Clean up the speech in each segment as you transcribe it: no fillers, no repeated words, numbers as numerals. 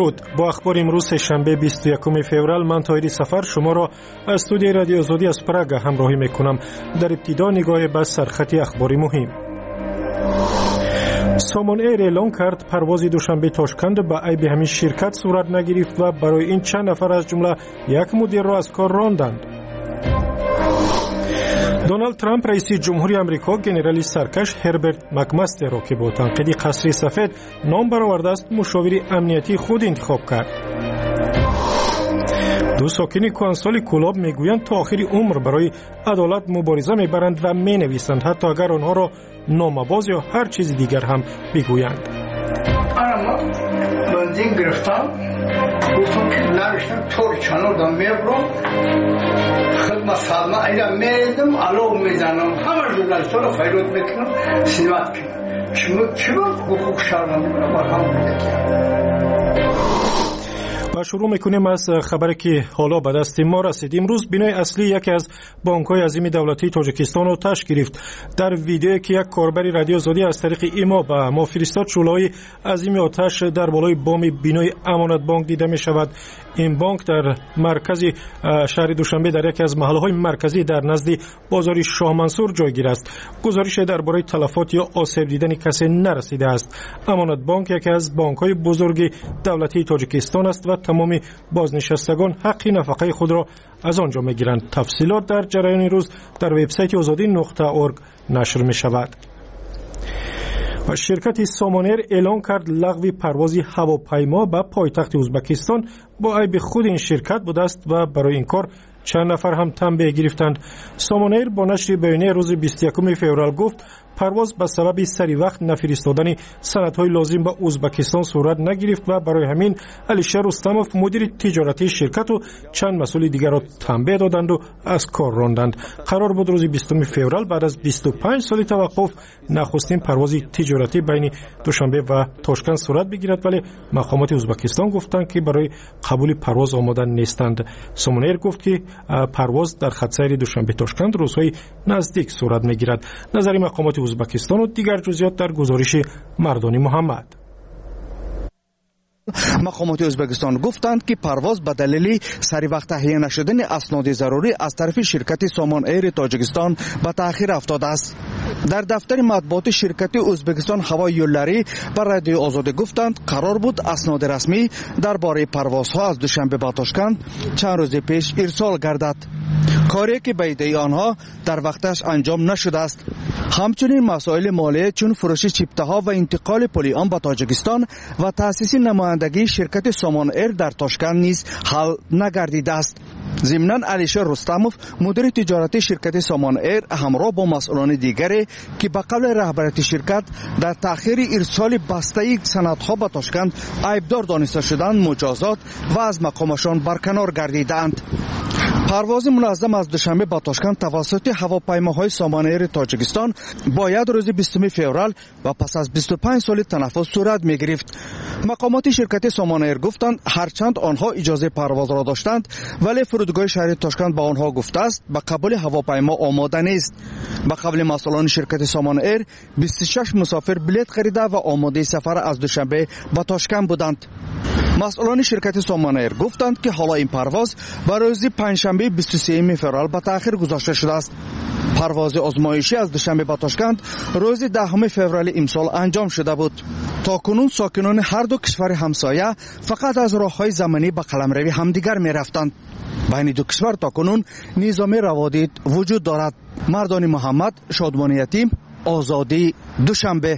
درود. با اخبار امروز شنبه 21 فوریه من طاهری سفر شما را از استودیوی رادیو آزادی از پراگ همراهی میکنم. در ابتدا نگاه به سرخط اخباری مهم. سامان ایر اعلام کرد پرواز دوشنبه تاشکند به عیب همین شرکت صورت نگرفت و برای این چند نفر از جمله یک مدیر را از کار راندند. دونالد ترامپ رئیس جمهوری آمریکا گنرالی سرکش هربرت مکمستر را که با تنقیدی قصر سفید نام برآورده است مشاور امنیتی خود انتخاب کرد. دو ساکن کوهستان کلاب میگویند تا آخر عمر برای عدالت مبارزه میبرند و مینویسند حتی اگر آنها را نامه‌باز یا هر چیز دیگر هم بگویند. اما بنزین گرفتم گفتم که نرشتم طور چنردم میبرم خدمت سالمه اینا میدم علو میزنم همه جورنالیست را فیروت میکنم سنوات کنم چما حقوق شهروندان برابر هم میکنم. و شروع میکنیم از خبری که حالا به دست ما رسید. امروز بنای اصلی یکی از بانک‌های عظیم دولتی تاجیکستان را تش گرفت. در ویدیویی که یک کاربر رادیو آزادی از طریق ایما به ما فرستاد شعله‌های عظیم آتش در بالای بام بنای امانت بانک دیده می شود. این بانک در مرکز شهر دوشنبه در یکی از محله‌های مرکزی در نزد بازار شاه منصور جایگیر است. گزارش درباره تلفات یا آسیب دیدن کسی نرسیده است. امانت بانک یکی از بانک‌های بزرگ دولتی تاجیکستان است و تمام بازنشستگان حق نفقه خود را از آنجا میگیرند. تفصیلات در جریان روز در وبسایت azadi.org نشر می شود. و شرکت سامان ایر اعلان کرد لغو پرواز هواپیما به پایتخت ازبکستان با عیب خود این شرکت بوده است و برای این کار چند نفر هم تنبیه گرفتند. سامان ایر با نشر بیانیه روز 21 فوریه گفت پرواز به سبب سری وقت نفرستادن سندهای لازم به ازبکستان صورت نگرفت و برای همین علیشه رستموف مدیر تجارتی شرکت و چند مسئول دیگر را تنبیه دادند و از کار راندند. قرار بود روز 20 فوریه بعد از 25 سال توقف نخستین پرواز تجارتی بین دوشنبه و تاشکند صورت بگیرد، ولی مقامات ازبکستان گفتند که برای قبول پرواز آماده نیستند. سامان ایر گفت که پرواز در خط سیر دوشنبه تاشکند روزهای نزدیک صورت میگیرد. نظر مقامات ازبکستان و دیگر جزئیات در گزارش مردانی محمد. مقامات ازبکستان گفتند که پرواز به دلیل سری وقت تهیه نشدن اسناد ضروری از طرف شرکت سامان ایر تاجیکستان به تأخیر افتاده است. در دفتر مطبوعات شرکت ازبکستان هوای یولری بر رادیو آزادی گفتند قرار بود اسناد رسمی درباره پروازها از دوشنبه به تاشکند چند روز پیش ارسال گردد، کاری که به ایده آنها در وقتش انجام نشده است. همچنین مسائل مالی چون فروش چیپته‌ها و انتقال پلیان به تاجیکستان و تأسیس نمایندگی شرکت سامان ایر در تاشکند نیز حل نگردیده است. ضمناً علیشه رستموف مدیر تجارتی شرکت سامان ایر همراه با مسئولان دیگری که به قبل رهبریت شرکت در تأخیر ارسال بسته سندها به تاشکند عیبدار دانسته شدند مجازات و از مقامشان برکنار گردیدند. پرواز منظم از دوشنبه به تاشکند توسط هواپیماهای سامان ایر تاجیکستان باید روز 20 فوریه و پس از 25 سال تنفس صورت می گرفت. مقامات شرکت سامان ایر گفتند هرچند آنها اجازه پرواز را داشتند ولی فرودگاه شهر تاشکند به آنها گفته است به قبول هواپیما آماده نیست. به قبل مسئولان شرکت سامان ایر 26 مسافر بلیط خریده و آماده سفر از دوشنبه به تاشکند بودند. مسئولان شرکت سامان ایر گفتند که حالا این پرواز به روز پنجشنبه 23 فوریه به تأخیر گذاشته شده است. پرواز آزمایشی از دوشنبه به تاشکند روز 10 فوریه امسال انجام شده بود. تاکنون ساکنان هر دو کشور همسایه فقط از راههای زمینی به قلمروی همدیگر می رفتند. بین دو کشور تاکنون نظام روادید وجود دارد. مردانی محمد، شادمانی یتیم، آزادی، دوشنبه.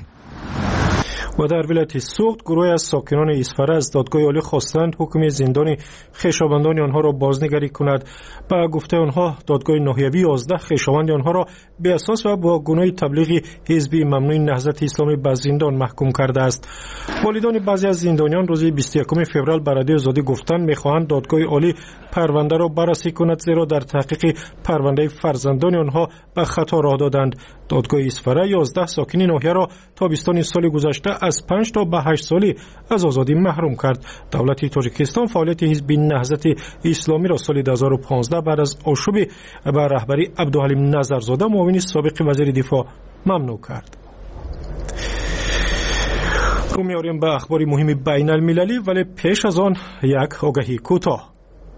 و در ولایت سوخت گروه از ساکنان اسفره از دادگاه عالی خواستند حکم زندان خویشاوندان آنها را بازنگری کند. با گفته آنها دادگاه ناحیوی 11 خویشاوند آنها را به اساس و با گناه تبلیغ حزب ممنوع نهضت اسلامی به زندان محکوم کرده است. والدان بعضی از زندانیان روز 21 فوریه به رادیو آزادی گفتند می‌خواهند دادگاه عالی پرونده را بررسی کند زیرا در تحقیق پرونده فرزندان آنها به خطا راه دادند. دادگاه اسفره 11 ساکن ناحیه را تابستان سال گذشته از 5 تا به 8 سالی از آزادی محروم کرد. دولت تاجیکستان فعالیت حزب نهضت اسلامی را سال 2015 بعد از آشوب به رهبری عبدالحلیم نظرزاده معاون سابق وزیر دفاع ممنوع کرد. رو میاریم به اخبار مهم بین المللی، ولی پیش از آن یک آگهی کوتاه.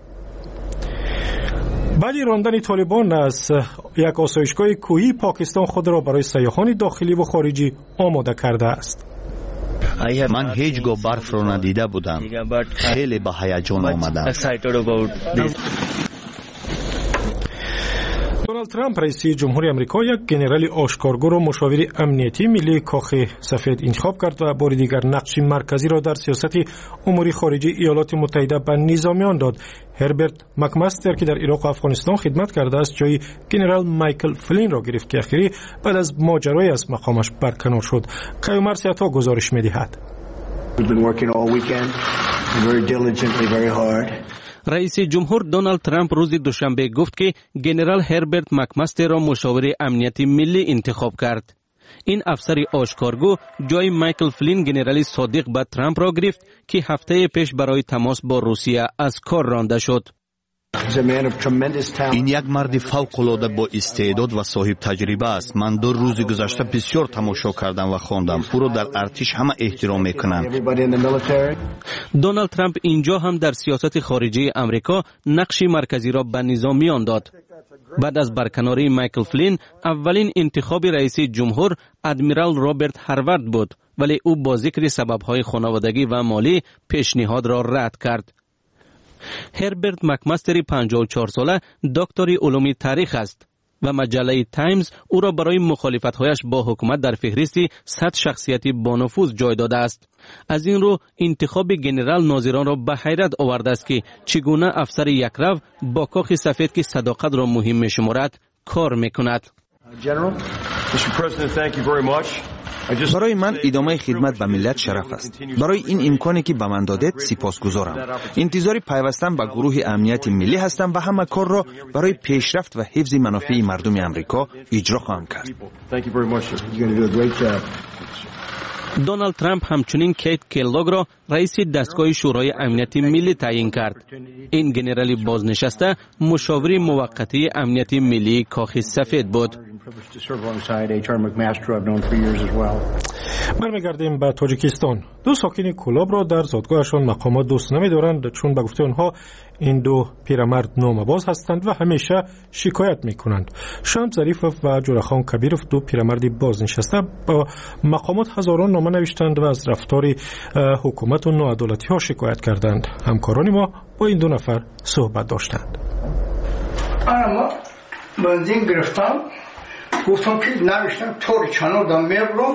بعد راندن طالبان از یک آسایشگاه کوهی، پاکستان خود را برای سیاحان داخلی و خارجی آماده کرده است. من هیچگاه برف را ندیده بودم. خیلی به هیجان آمدم. دونالد ترامپ رئیس جمهوری آمریکا یک گنرال آشکارگو را مشاور امنیتی ملی کاخ سفید انتخاب کرد و بار دیگر نقش مرکزی را در سیاست امور خارجی ایالات متحده به نظامیان داد. هربرت مکمستر که در عراق و افغانستان خدمت کرده است، جای گنرال مایکل فلین را گرفت که اخیری بعد از ماجرای از مقامش برکنار شد. قیومر سیاتا گزارش می‌دهد. رئیس جمهور دونالد ترامپ روز دوشنبه گفت که گنرال هربرت مکمستر را مشاور امنیتی ملی انتخاب کرد. این افسر آشکارگو جای مایکل فلین گنرالی صادق به ترامپ را گرفت که هفته پیش برای تماس با روسیه از کار رانده شد. این یک مرد فوق‌العاده با استعداد و صاحب تجربه است. من 2 روز گذشته بسیار تماشا کردم و خواندم. او را در ارتش همه احترام میکنند. دونالد ترامپ اینجا هم در سیاست خارجی امریکا نقش مرکزی را به نظامیان داد. بعد از برکناری مایکل فلین، اولین انتخاب رئیس جمهور ادمیرال رابرت هاورد بود، ولی او با ذکر سبب‌های خانوادگی و مالی پیشنهاد را رد کرد. هربرت مکمستر 54 ساله دکتری علوم تاریخ است و مجله تایمز او را برای مخالفت‌هایش با حکومت در فهرست 100 شخصیت با نفوذ جای داده است. از این رو انتخاب گنرال ناظران را به حیرت آورده است که چگونه افسر یکرو با کاخ سفید که صداقت را مهم می‌شمارد کار می‌کند. برای من ادامه خدمت به ملت شرف است. برای این امکانی که به من دادید سپاسگزارم. انتظار پیوستن به گروه امنیت ملی هستم و همه کار را برای پیشرفت و حفظ منافع مردم امریکا اجرا خواهم کرد. دونالد ترامپ همچنین کیت کلاگ را رئیس دستگاه شورای امنیت ملی تعیین کرد. این گنرالی بازنشسته مشاور موقتی امنیت ملی کاخ سفید بود. برمیگردیم به تاجیکستان. 2 ساکن کلاب را در زادگاهشان مقامات دوست نمی‌دارند، چون به گفته آنها این 2 پیرمرد نامه‌باز هستند و همیشه شکایت می‌کنند. شمس ظریفوف و جورخان کبیروف 2 پیرمرد بازنشسته با مقامات هزاران نامه نوشتند و از رفتار حکومت و ناعدالتی‌ها شکایت کردند. همکاران ما با این 2 نفر صحبت داشتند. اما بنزین گرفتم، گفتم که نوشتم طور چنودم میبرم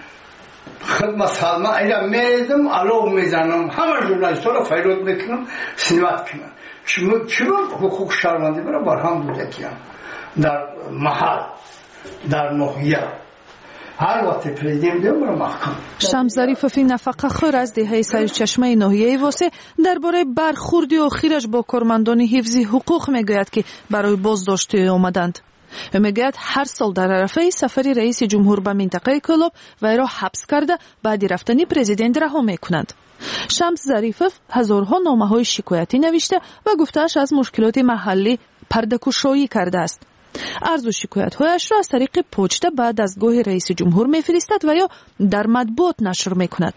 خدمت سالمه اینا میدم علو میزنم همه جمله تو را فیروت میکنم سنوات کنم چون حقوق شهروندی برای برهم بوده کیم در محل در ناحیه هر وقت پرزیدنت برای محکم. شمس ظریفوف نفقه خور از دهه سرچشمه ناحیه واسه درباره برخوردی اخیرش با کارمندان حفظ حقوق میگوید که برای بازداشتی آمدند. و میگوید هر سال در عرفه سفری رئیس جمهور به منطقه کلاب وی را حبس کرده بعد رفتن پرزیدنت رها میکنند. شمس ظریفوف هزارها نامه‌های شکایتی نوشته و گفته‌اش از مشکلات محلی پرده‌گشایی کرده است. عرض و شکایت‌هایش را از طریق پوچته بعد از گاه رئیس جمهور میفرستد و یا در مطبوعات نشر میکند.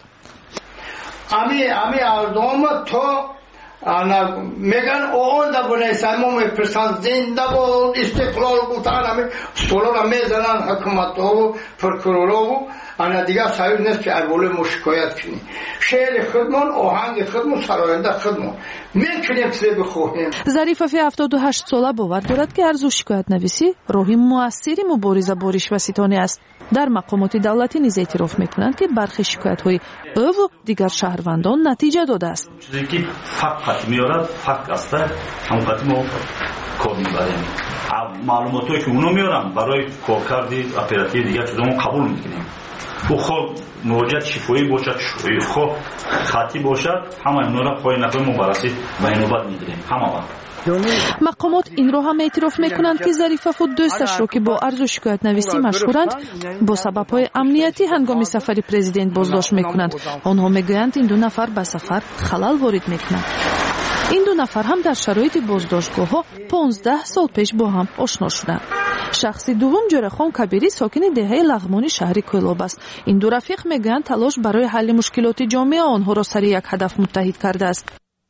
امی اردوم تو میگن اون دا بونه سیمون میپرسن زنده بود استقلال بود همه سولا را میزنن حکومت و پرکرورا و انا دیگه سایز نیست که اول مشکایت کنی. شعر خودمون آهنگ خودمون سراینده خودمون میتونیم چیزی بخواهیم. ظریفوف 78 ساله باور دارد که عرض و شکایت نویسی راهی موثری مبارزه با رشوه ستانی است. در مقامات دولتی نیز اعتراف میکنند که برخی شکایت‌های او و دیگر شهروندان نتیجه داده است. چیزی که فقط میارد فقط است همقدر ما کار میبریم. معلوماتی که اونو میارن برای کارکردی اپراتیو دیگر چیزامون قبول میکنیم. او خود مواجهت شفایی باشد خود خطی باشد همه اینا را پای نکنیم و بررسی و اینوبت میگیریم همه وقت. مقامات این رو هم اعتراف میکنند که ظریفوف و دوستش رو که با عرض و شکایت نویسی مشهورند با سبب‌های امنیتی هنگام سفر پرزیدنت بازداشت میکنند. آنها میگویند این 2 نفر به سفر خلل وارد میکنند. این 2 نفر هم در شرایط بازداشتگاه ها 15 سال پیش با هم آشنا شدند. шахси дуввум ҷӯрахон кабирӣ сокини деҳаи лағмони шаҳри койлоб аст. ин ду рафиқ мегӯянд талош барои ҳалли мушкилоти ҷомеа онҳоро сари як ҳадаф муттаҳид кардааст.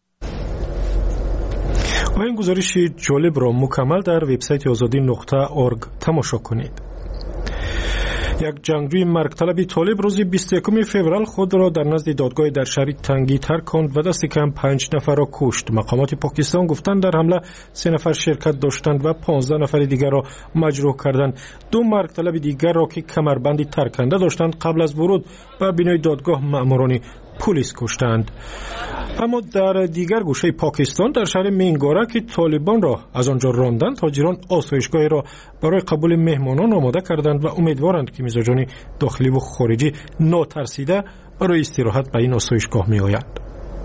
ва ин гузориши ҷолибро мукаммал дар вебсайти озодӣ.орг тамошо кунед. як ҷангҷӯи маргталаби толиб рӯзи 21 феврал худро дар назди додгоҳи дар шаҳри Тангӣ тарк конд ва дасти кам 5 нафарро кушт. мақомоти покистон гуфтанд дар ҳамла 3 нафар ширкат доштанд ва 15 нафари дигарро маҷрӯҳ карданд. ду маргталаби дигарро ки камарбанди тарканда доштанд қабл аз вуруд ба бинои додгоҳ маъмурони پلیس کشتند. اما در دیگر گوشه پاکستان در شهر مینگورا که طالبان را از آنجا راندند، تاجران آسایشگاهی را برای قبول مهمانان آماده کردند و امیدوارند که مزاجان داخلی و خارجی ناترسیده برای استراحت به این آسایشگاه می آیند.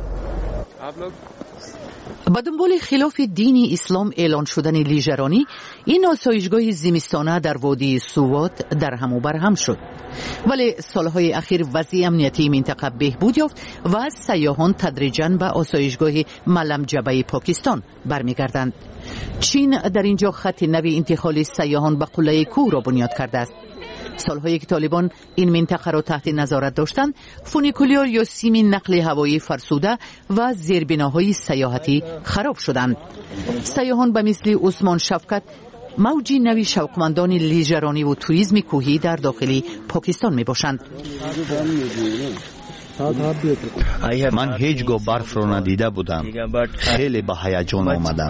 با دنبال خلاف دین اسلام اعلان شدن لیژرانی، این آسایشگاه زمستانه در وادی سوات در هم و بر هم شد. ولی سالهای اخیر وضع امنیتی منطقه بهبود یافت و سیاحان تدریجاً به آسایشگاه ملم جبه پاکستان برمیگردند. چین در اینجا خط نوی انتقال سیاحان به قله کوه را بنیاد کرده است. سالهایی که طالبان این منطقه را تحت نظارت داشتند، فونیکولور یا سیم نقل هوایی فرسوده و زیربناهای سیاحتی خراب شدند. سیاحان به مثل عثمان شفقت موجی نوی شوقمندان لیژرانی و توریسم کوهی در داخل پاکستان می باشند. من هیچگاه برف را ندیده بودم. خیلی به هیجان آمدم.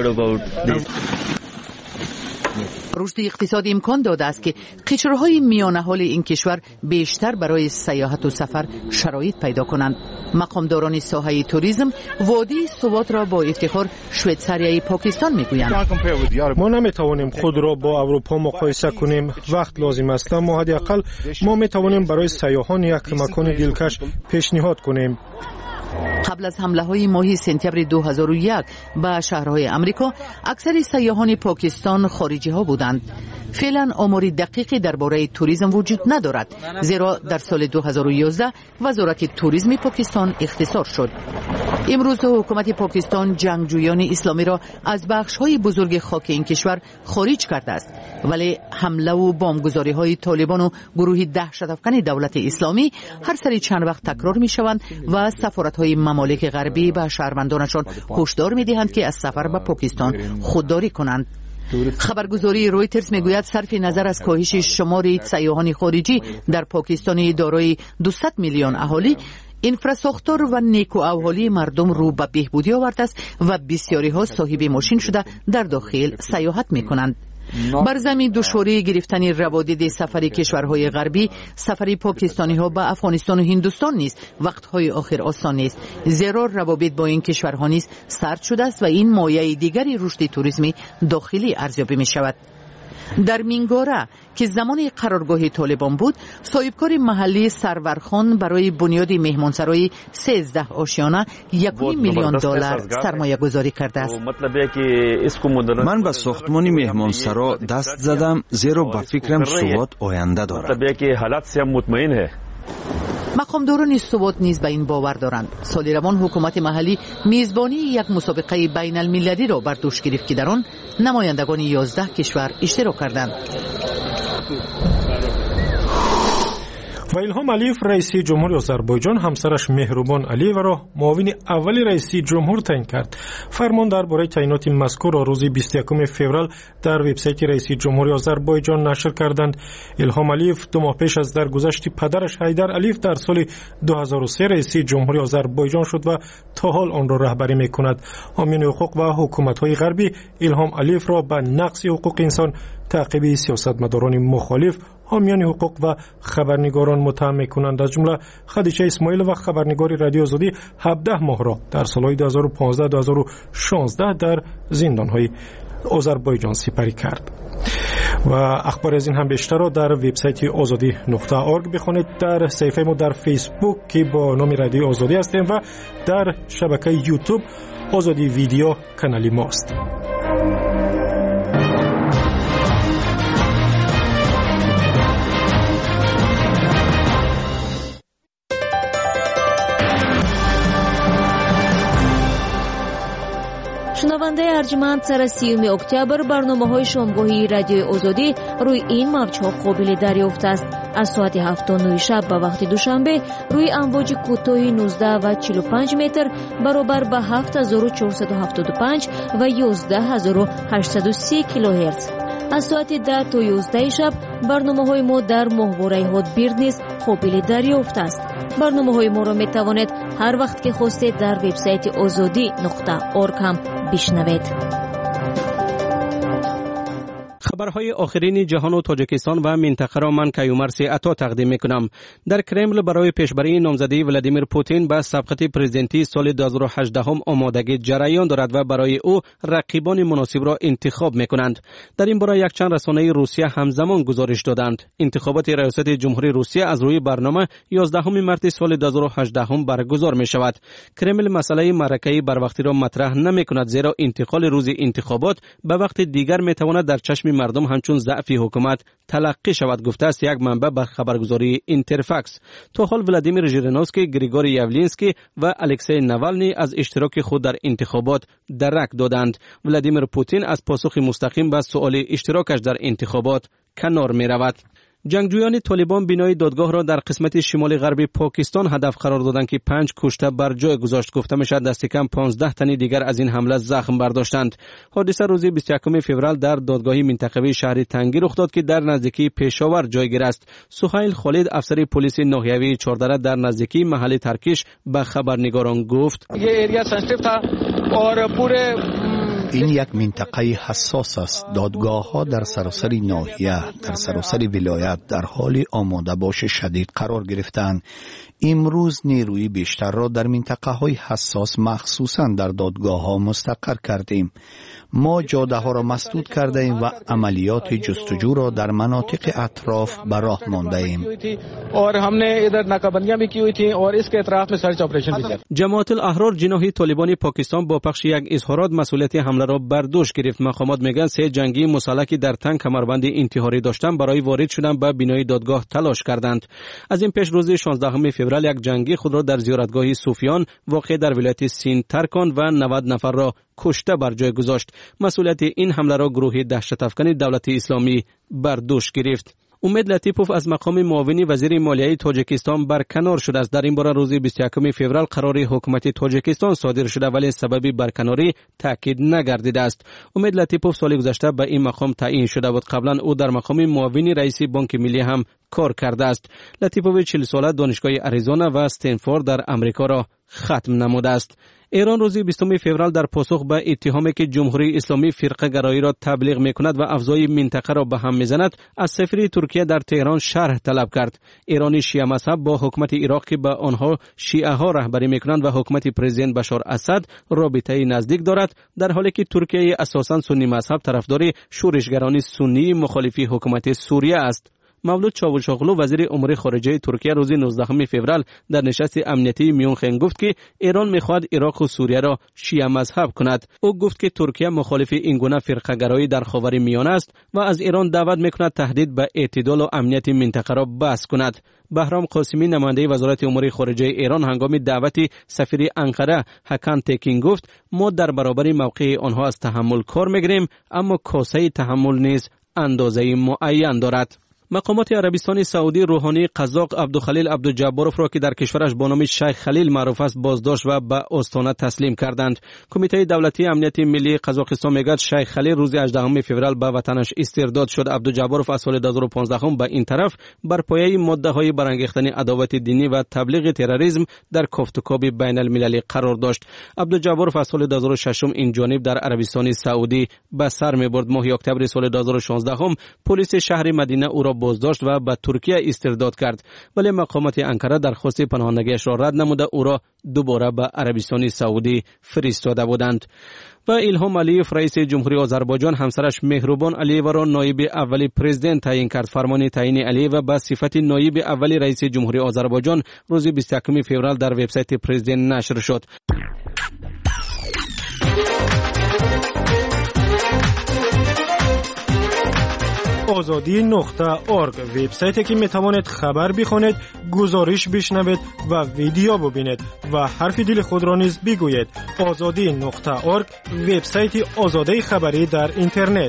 رشد اقتصادی امکان داده است که قشرهای میانه حال این کشور بیشتر برای سیاحت و سفر شرایط پیدا کنند. مقامداران ساحه توریسم وادی سوات را با افتخار شویتساریای پاکستان میگویند. ما نمیتوانیم خود را با اروپا مقایسه کنیم. وقت لازم است، اما حداقل ما میتوانیم برای سیاحان یک مکان دلکش پیشنهاد کنیم. قبل از حمله های ماه سپتامبر 2001 به شهرهای امریکا، اکثر سیاحان پاکستان خارجی ها بودند. فعلا آماری دقیقی درباره توریسم وجود ندارد، زیرا در سال 2011 وزارت توریسم پاکستان اختصار شد. امروز حکومت پاکستان جنگجویان اسلامی را از بخش‌های بزرگ خاک این کشور خارج کرده است، ولی حمله و بمبگذاری های طالبان و گروه دهشت‌افکن دولت اسلامی هر سری چند وقت تکرار می‌شوند و سفارت‌های ممالک غربی به شهروندانشان هشدار می‌دهند که از سفر به پاکستان خودداری کنند. خبرگزاری رویترز میگوید صرف نظر از کاهش شمار سیاحان خارجی در پاکستان دارای 200 میلیون اهالی، اینفراساختور و نیکو احوالی مردم رو به بهبودی آورده است و بسیاری ها صاحب ماشین شده در داخل سیاحت میکنند. بر زمین دشواری گرفتن روابط سفری کشورهای غربی، سفری پاکستانی ها به افغانستان و هندوستان نیست وقتهای آخر آسان نیست، زیرا روابط با این کشورها نیز سرد شده است و این مایه دیگری رشد توریسمی داخلی ارزیابی می شود. در مینگورا که زمان قرارگاه طالبان بود، صاحبکار محلی سرورخان برای بنیاد مهمانسرای 13 آشیانه 1 میلیون دلار سرمایه گذاری کرده است. من به ساختمان مهمانسرا دست زدم، زیرا به فکرم سوات آینده دارد. مقامداران سوات نیز به این باور دارند. سال روان حکومت محلی میزبانی یک مسابقه بین المللی را بر دوش گرفت که در آن نمایندگان 11 کشور اشتراک کردند. و ایلهام علیف رئیس جمهوری آذربایجان همسرش مهربان علیف را معاون اول رئیس جمهور تعیین کرد. فرمان درباره تعیینات مذکور را روز 21 فوریه در وبسایت رئیس جمهوری آذربایجان نشر کردند. ایلهام علیف 2 ماه پیش از درگذشت پدرش حیدر علیف در سال 2003 رئیس جمهوری آذربایجان شد و تا حال آن را رهبری می‌کند. حامیان حقوق و حکومت‌های غربی ایلهام علیف را به نقض حقوق انسان، تعقیب سیاستمداران مخالف، حامیان حقوق و خبرنگاران متهم می‌کنند. از جمله خدیجه اسماعیل و خبرنگار رادیو آزادی 17 ماه را در سال‌های 2015-2016 در زندان‌های آذربایجان سپری کرد. و اخبار از این هم بیشتر را در وبسایت azadi.org بخوانید. در صفحه ما در فیسبوک که با نام رادیو آزادی هستیم و در شبکه یوتیوب آزادی ویدیو کانال ماست. шунавандаи арҷманд сара 30 октябр барномаҳои шомгоҳии радиои озодӣ рӯи ин мавҷҳо қобили дарёфт аст. аз соати 7:09 шаб ба вақти душанбе рӯи амвоҷи кӯтоҳи 19 ва 45 метр баробар ба 7475 ва 11830 килоҳерц. аз соати 10 то 11 шаб барномаҳои мо дар моҳвораи ҳотбирд низ қобили дарёфт аст. барномаҳои моро метавонед ҳар вақт ки хостед дар вебсайти ozodi.org ҳам бишнавед. خبرهای آخرین جهان و تاجیکستان و منطقه را من کیومرث عطا تقدیم میکنم. در کرمل برای پیشبری نامزدی ولادیمیر پوتین به سبقت پرزیدنتی سال 2018 آمادگی جریان دارد و برای او رقیبان مناسب را انتخاب میکنند. در این باره یک چند رسانه روسیه همزمان گزارش دادند. انتخابات ریاست جمهوری روسیه از روی برنامه 11 مارس سال 2018 برگزار می شود. کرمل مسئله معرکه بروقتی را مطرح نمی کند، زیرا انتقال روز انتخابات به وقت دیگر می تواند در چشم مردم همچون ضعف حکومت تلقی شود، گفته است یک منبع به خبرگزاری اینترفاکس. تا حال ولادیمیر ژیرینوفسکی، گریگوری یاولینسکی و الکسی ناوالنی از اشتراک خود در انتخابات درک دادند. ولادیمیر پوتین از پاسخ مستقیم به سؤال اشتراکش در انتخابات کنار می رود. جنگجویان طالبان بنای دادگاه را در قسمت شمال غربی پاکستان هدف قرار دادند که 5 کشته بر جای گذاشت. گفته میشد دست کم 15 تن دیگر از این حمله زخم برداشتند. حادثه روز 21 فوریه در دادگاه منطقوی شهر تنگی رخ داد که در نزدیکی پشاور جایگیر است. سهیل خالد، افسر پلیس ناحیوی چهاردره در نزدیکی محل ترکیش به خبرنگاران گفت: این یک منطقه حساس است. دادگاه ها در سراسر ناحیه، در سراسر ولایت در حال آماده باش شدید قرار گرفتند. امروز نیروی بیشتر را در منطقه های حساس مخصوصا در دادگاه ها مستقر کردیم. ما جاده ها را مسدود کرده ایم و عملیات جستجو را در مناطق اطراف به راه مانده ایم. جماعت الاحرار جناحی طالبان پاکستان با پخش یک اظهارات مسئولیت حمله را بر دوش گرفت. مقامات میگن 3 جنگی مسلح که در تن کمربند انتحاری داشتند برای وارد شدن به بنای دادگاه تلاش کردند. از این پیش روز 16 فوریه یک جنگی خود را در زیارتگاه صوفیان واقع در ولایت سیند ترکاند و 90 نفر را کشته بر جای گذاشت. مسئولیت این حمله را گروه دهشت افکن دولت اسلامی بر دوش گرفت. امید لطیپوف از مقام معاون وزیر مالیه تاجیکستان برکنار شده است. در این باره روز 21 فوریه قرار حکومت تاجیکستان صادر شده، ولی سبب برکناری تاکید نگردیده است. امید لطیپوف سال گذشته به این مقام تعیین شده بود. قبلا او در مقام معاون رئیس بانک ملی هم کار کرده است. لطیپوف 40 ساله دانشگاه اریزونا و استنفورد در امریکا را ختم نموده است. ایران روز 20 فوریه در پاسخ به اتهامی که جمهوری اسلامی فرقه گرایی را تبلیغ میکند و افزای منطقه را به هم میزند، از سفیر ترکیه در تهران شرح طلب کرد. ایرانی شیعه مذهب با حکومت عراق که به آنها شیعه ها رهبری میکنند و حکومت پرزیدنت بشار اسد رابطه نزدیک دارد، در حالی که ترکیه اساساً سنی مذهب طرفدار شورشگران سنی مخالف حکومت سوریه است. مولود چاوشاغلو وزیر امور خارجه ترکیه روز 19 فوریه در نشست امنیتی میونخن گفت که ایران میخواهد عراق و سوریه را شیعه مذهب کند. او گفت که ترکیه مخالف این گونه فرقه گرایی در خاورمیانه است و از ایران دعوت میکند تهدید به اعتدال و امنیت منطقه را بس کند. بهرام قاسمی نماینده وزارت امور خارجه ایران هنگام دعوت سفیر انقره حکن تکین گفت: ما در برابر موقع آنها از تحمل کار میگیریم، اما کاسه تحمل نیز اندازه معین دارد. مقامات عربستان سعودی روحانی قزاق عبدالخلیل عبدالجباروف را که در کشورش با نام شیخ خلیل معروف است بازداشت و به آستانه تسلیم کردند. کمیته دولتی امنیت ملی قزاقستان میگوید شیخ خلیل روز 18 فوریه به وطنش استرداد شد. عبدالجباروف از سال 2015 به این طرف بر پایه ماده‌های برانگیختن عداوت دینی و تبلیغ تروریسم در کوفتکاب بین المللی قرار داشت. عبدالجباروف از سال 2006 این جانب در عربستان سعودی به سر میبرد. ماه اکتبر سال 2016 پلیس شهر مدینه او را بازداشت و به ترکیه استرداد کرد، ولی مقامات انقره درخواست پناهندگیش را رد نموده او را دوباره به عربستان سعودی فرستاده بودند. و ایلهام علیف رئیس جمهوری آذربایجان همسرش مهربان علیف را نایب اولی پرزیدنت تعیین کرد. فرمان تعیین علیف به صفت نایب اولی رئیس جمهوری آذربایجان روز 21 فوریه در وبسایت پرزیدنت نشر شد. azadi.org وبسایتی که میتوانید خبر بخونید، گزارش بشنوید و ویدیو ببینید و حرف دل خود را نیز بگویید. azadi.org وبسایت آزادی خبری در اینترنت.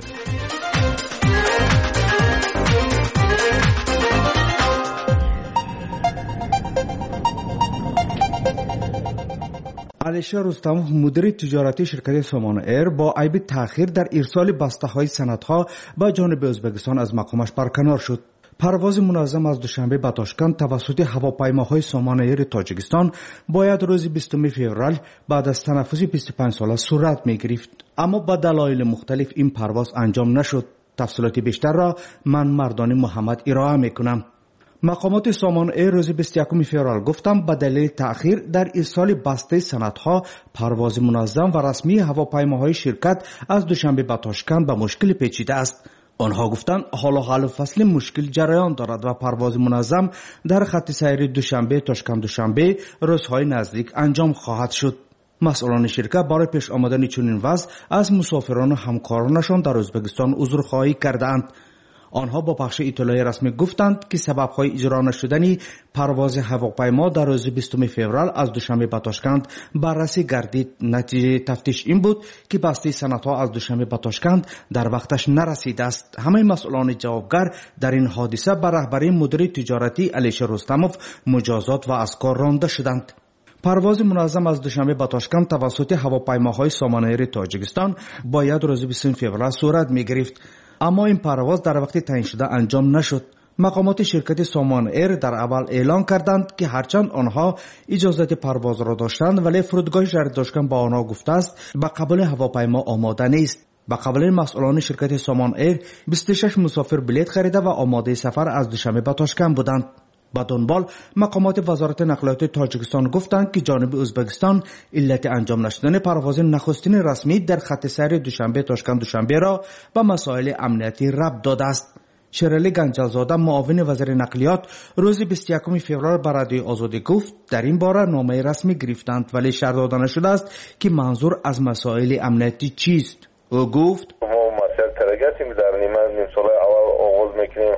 علیشه رستموف مدیر تجارتی شرکت سامان ایر با عیب تأخیر در ارسال بسته‌های سندها به جانب ازبکستان از مقامش برکنار شد. پرواز منظم از دوشنبه به تاشکند توسط هواپیماهای سامان ایر تاجیکستان باید روز 20 فوریه بعد از تنفس 25 ساله صورت می‌گرفت، اما به دلایل مختلف این پرواز انجام نشد. تفصیلات بیشتر را من مردانی محمد ارائه می‌کنم. مقامات سامان ایر روز 21 فوریه گفتند به دلیل تأخیر در ارسال بسته سندها پرواز منظم و رسمی هواپیماهای شرکت از دوشنبه به تاشکند به مشکل پیچیده است. آنها گفتند حالا حل فصل مشکل جریان دارد و پرواز منظم در خط سیر دوشنبه تاشکند روزهای نزدیک انجام خواهد شد. مسئولان شرکت برای پیش آمدن چنین وضع از مسافران و همکارانشان در ازبکستان عذرخواهی کردند. آنها با پخش اطلاع رسمی گفتند که سبب‌های اجرا نشدنی پرواز هواپیما در روز 20 فوریه از دوشنبه به تاشکند بررسی گردید. نتیجه تفتیش این بود که بسته سندها از دوشنبه به تاشکند در وقتش نرسیده است. همه مسئولان جوابگر در این حادثه به رهبری مدیر تجارتی علیشه رستموف مجازات و از کار رانده شدند. پرواز منظم از دوشنبه به تاشکند توسط هواپیماهای سامان ایر تاجیکستان باید روز 20 فوریه صورت می‌گرفت، اما این پرواز در وقت تعیین شده انجام نشد. مقامات شرکت سامان ایر در اول اعلان کردند که هرچند آنها اجازت پرواز را داشتند ولی فرودگاه شهر تاشکند با آنها گفته است به قبول هواپیما آماده نیست. به قبول مسئولان شرکت سامان ایر 26 مسافر بلیط خریده و آماده سفر از دوشنبه به تاشکند بودند. با دنبال مقامات وزارت نقلیات تاجیکستان گفتند که جانب ازبکستان علت انجام نشدن پرواز نخستین رسمی در خط سیر دوشنبه تاشکند را به مسائل امنیتی ربط داده است. شیرالی گنجزاده معاون وزیر نقلیات روز 21 فوریه به رادیو آزادی گفت در این باره نامه رسمی گرفتند ولی شرح داده نشده است که منظور از مسائل امنیتی چیست. او گفت ما مسائل ترگتیم در نیم سال اول آغاز میکنیم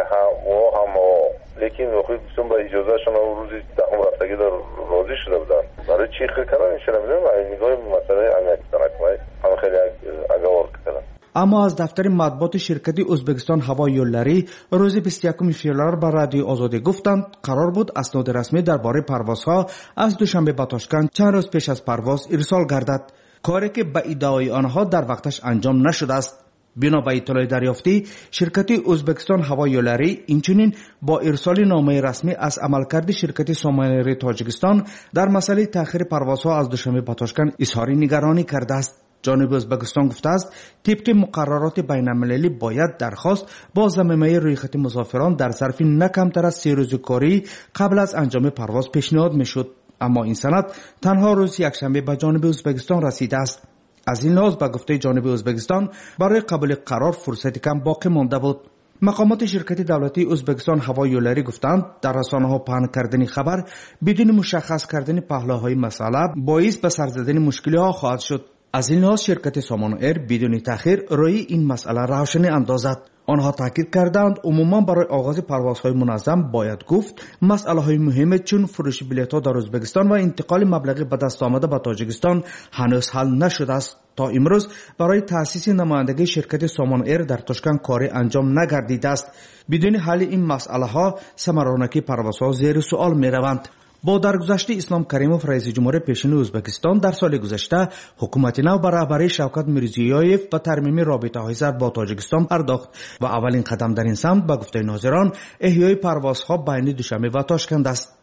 هم لیکن وقتی بسیم با اجازه شما روزی دهم رفتگی در راضی شده بودن برای چی خیلی کردن این شنمیدن و این نگاه مسئله امنیتی تنکمه همه خیلی اگوار کردن. اما از دفتر مطبوعات شرکت ازبکستان هوایی یولری روز 21 فوریه به رادیو آزادی گفتند قرار بود اسناد رسمی درباره پروازها از دوشنبه به تاشکند چند روز پیش از پرواز ارسال گردد، کاری که به ادعای آنها در وقتش انجام نشده است. بنا به اطلاع دریافتی شرکت ازبکستان هوایی یولری اینچنین با ارسال نامه رسمی از عملکرد شرکت سامان ایر تاجیکستان در مسئله تأخیر پروازها از دوشنبه به تاشکند اظهار نگرانی کرده است. جانب ازبکستان گفته است طبق مقررات بین‌المللی باید درخواست با ضمیمه روی خط مسافران در ظرف نه کمتر از 3 روز کاری قبل از انجام پرواز پیشنهاد میشد، اما این سند تنها روز یکشنبه به جانب ازبکستان رسیده است. از این لحاظ به گفته جانب ازبکستان برای قبول قرار فرصتی کم باقی مانده بود. مقامات شرکت دولتی ازبکستان هوایی یولری گفتند در رسانه‌ها پهن کردن خبر بدون مشخص کردن پهلوهای مسئله باعث به سر زدن مشکل‌ها خواهد شد. از این لحاظ شرکت سامان ایر بدون تأخیر روی این مسئله روشنی اندازد. آنها تاکید کردند عموما برای آغاز پروازهای منظم باید گفت مسئله‌های مهم چون فروش بلیط‌ها در ازبکستان و انتقال مبلغ به دست آمده به تاجیکستان هنوز حل نشده است. تا امروز برای تأسیس نمایندگی شرکت سامان ایر در تاشکند کاری انجام نگردیده است. بدون حل این مسئله‌ها ثمرانگی پروازها زیر سوال می‌روند. با درگذشت اسلام کریموف رئیس جمهور پیشین ازبکستان در سال گذشته حکومت نو بر رهبری شوکت میرزیویف به ترمیم رابطه‌های زد با تاجیکستان پرداخت و اولین قدم در این سمت به گفته ناظران احیای پروازها بین دوشنبه و تاشکند است.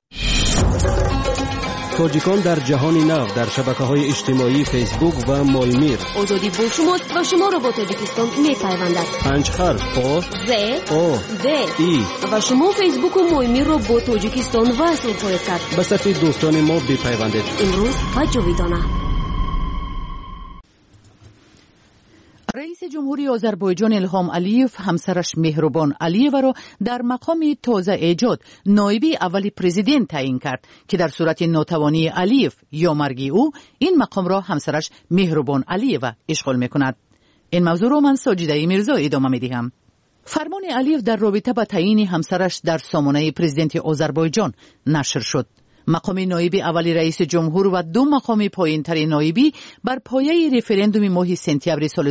تاجیکان در جهان نو در شبکه‌های اجتماعی فیسبوک و مایمیر. آزادی با شماست و شما را با تاجیکستان می‌پیوندد. 5 حرف آ ز او د ای و شما فیسبوک و مایمیر را با تاجیکستان وصل خواهید کرد. به صفحه دوستان ما بپیوندید. امروز و جاویدانه. رئیس جمهوری آذربایجان الهام علیف همسرش مهربان علیوه را در مقام تازه ایجاد نایب اول پرزیدنت تعیین کرد که در صورت ناتوانی علیف یا مرگ او این مقام را همسرش مهربان علیوه اشغال میکند. این موضوع را من ساجده میرزا ادامه میدهم. فرمان علیف در رابطه با تعیین همسرش در سامانه پرزیدنت آذربایجان نشر شد. مقام نایب اولی رئیس جمهور و 2 مقام پایین‌تر نایبی بر پایه رفراندوم ماه سپتامبر سال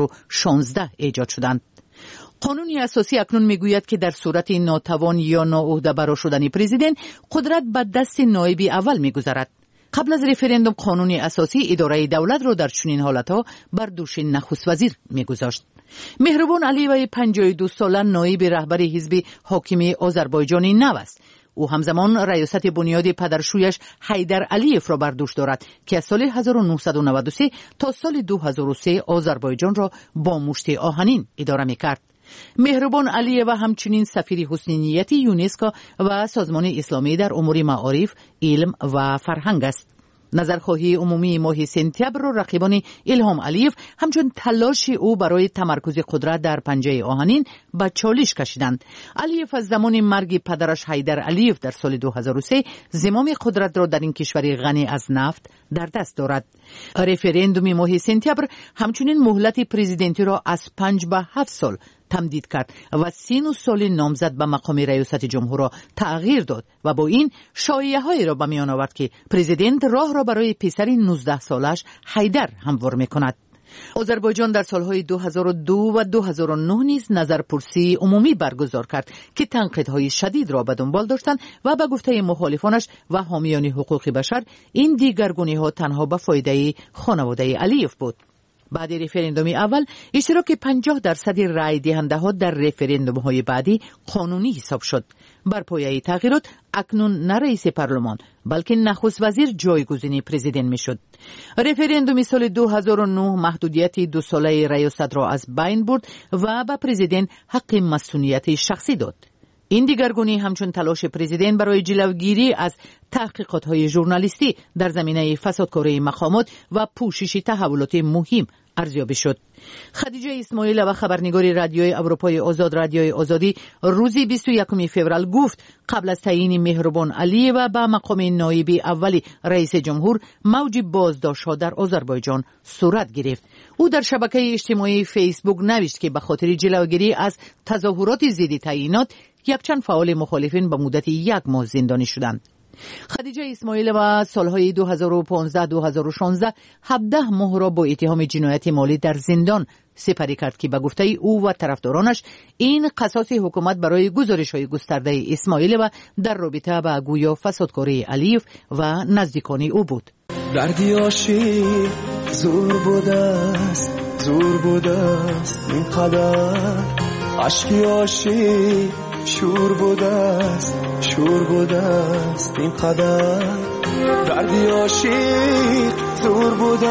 2016 ایجاد شدند. قانون اساسی اکنون میگوید که در صورت ناتوان یا ناعهده برا شدن پرزیدنت قدرت به دست نایب اول میگذرد. قبل از رفراندوم قانون اساسی اداره دولت را در چنین حالتها بر دوش نخست وزیر میگذاشت. مهربان علیوی 52 ساله نایب رهبر حزب حاکم آذربایجانی نو است. او همزمان ریاست بنیاد پدرشویش حیدر علیف را بر دوش دارد که از سال 1993 تا سال 2003 آذربایجان را با مشت آهنین اداره میکرد. مهربان علیه و همچنین سفیر حسن نیتی یونسکو و سازمان اسلامی در امور معارف، علم و فرهنگ است. نظرخواهی عمومی ماه سپتامبر را رقیبان الهام علیف همچون تلاش او برای تمرکز قدرت در پنجه آهنین به چالش کشیدند. علیف از زمان مرگ پدرش حیدر علیف در سال 2003 زمام قدرت را در این کشور غنی از نفت در دست دارد. رفراندوم ماه سپتامبر همچنین مهلت پرزیدنتی را از 5 به 7 سال تمدید کرد و 39 سال نامزد به مقام ریاست جمهور را تغییر داد و با این شایعه‌هایی را به میان آورد که پرزیدنت راه را برای پسر 19 سالش حیدر هموار می‌کند. آذربایجان در سالهای 2002 و 2009 نیز نظرپرسی عمومی برگزار کرد که تنقیدهای شدید را به دنبال داشتند و به گفته مخالفانش و حامیان حقوق بشر این دیگرگونی‌ها تنها به فایده خانواده علیف بود. بعد رفراندوم اول اشتراک 50% رای دهنده ها در رفراندوم های بعدی قانونی حساب شد. بر پایه تغییرات اکنون نه رئیس پارلمان بلکه نخست وزیر جایگزین پرزیدنت می شد. رفراندوم سال 2009 محدودیت 2 ساله ریاست را از بین برد و به پرزیدنت حق مسئولیت شخصی داد. این دیگرگونی همچون تلاش پرزیدنت برای جلوگیری از تحقیقات‌های ژورنالیستی در زمینه فسادکاری مقامات و پوشش تحولات مهم ارزیابی شد. خدیجه اسماعیل و خبرنگار رادیوی اروپای آزاد رادیوی آزادی روز 21 فوریه گفت قبل از تعیین مهربان علیه و به مقام نایب اولی رئیس جمهور موج بازداشت‌ها در آذربایجان صورت گرفت. او در شبکه اجتماعی فیسبوک نوشت که به خاطر جلوگیری از تظاهرات ضد تعیینات یکچند فعال مخالفین به مدت 1 ماه زندانی شدند. خدیجه اسماعیل و سالهای 2015-2016 17 ماه را با اتهام جنایت مالی در زندان سپری کرد که به گفته او و طرفدارانش این قصاص حکومت برای گزارش‌های گسترده اسماعیل و در رابطه با گویا فسادکاری علیف و نزدیکان او بود. دردی عاشق زور بوده است این قدر عشقی عاشق شور بوده است این قدر دردی عاشق زور بوده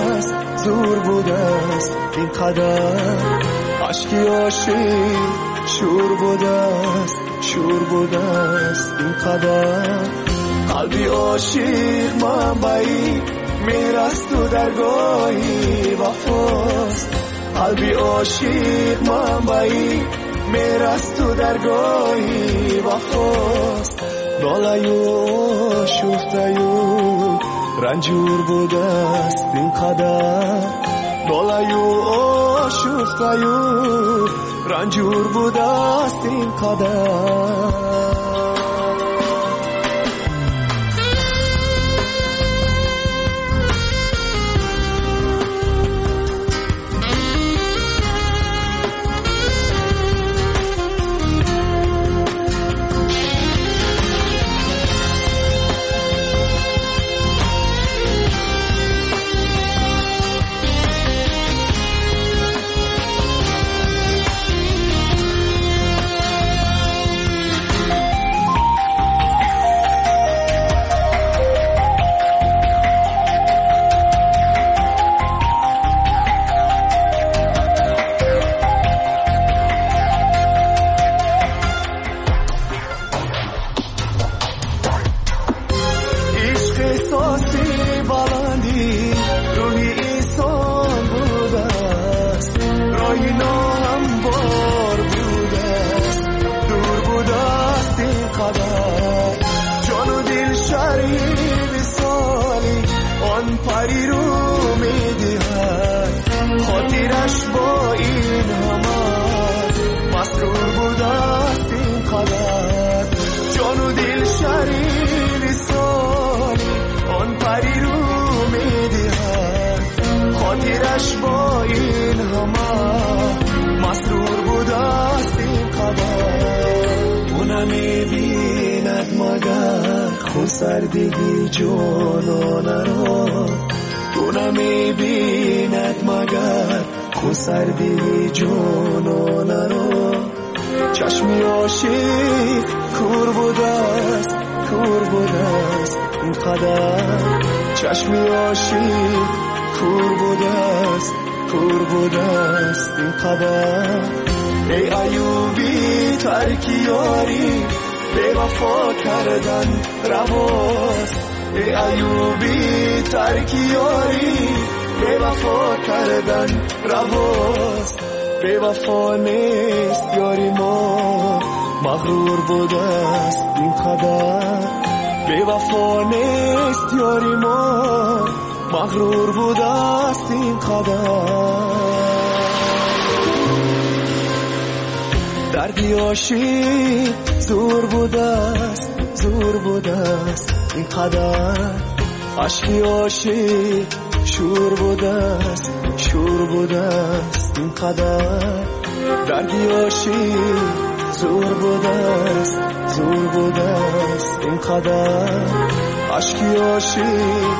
است این قدر عشقی عاشق شور بوده است این قدر قلبی عاشق منبعی میرست و درگاهی وفاست قلبی عاشق منبعی میرست و درگاهی وفاست ناله‌یو شفته‌یو رنجور بوده است این قدر ناله‌یو شفته‌یو رنجور بوده است این قدر مسرور بوده است اینقدر جان و دل شریک سالی آن پری رو میدهد خاطرش با این همه مسرور بوده است اینقدر او نمیبیند مگر خونسردگی جانانه را او نمیبیند مگر خونسردگی جانانه را چشمی عاشق کور بوده است اینقدر چشمی عاشق کور بوده است اینقدر ای ایوبی ترکی یاری بی وفا کردن رواست ای ایوبی ترکی یاری بی وفا کردن رواست بی وفا نیست یاری ما مغرور بوده است اینقدر بی وفا نیست یاری ما مغرور بوده است اینقدر دردی عاشق زور بوده است اینقدر عشقی عاشق شور بوده است اینقدر دردی عاشق زور بوده است اینقدر عشقی عاشق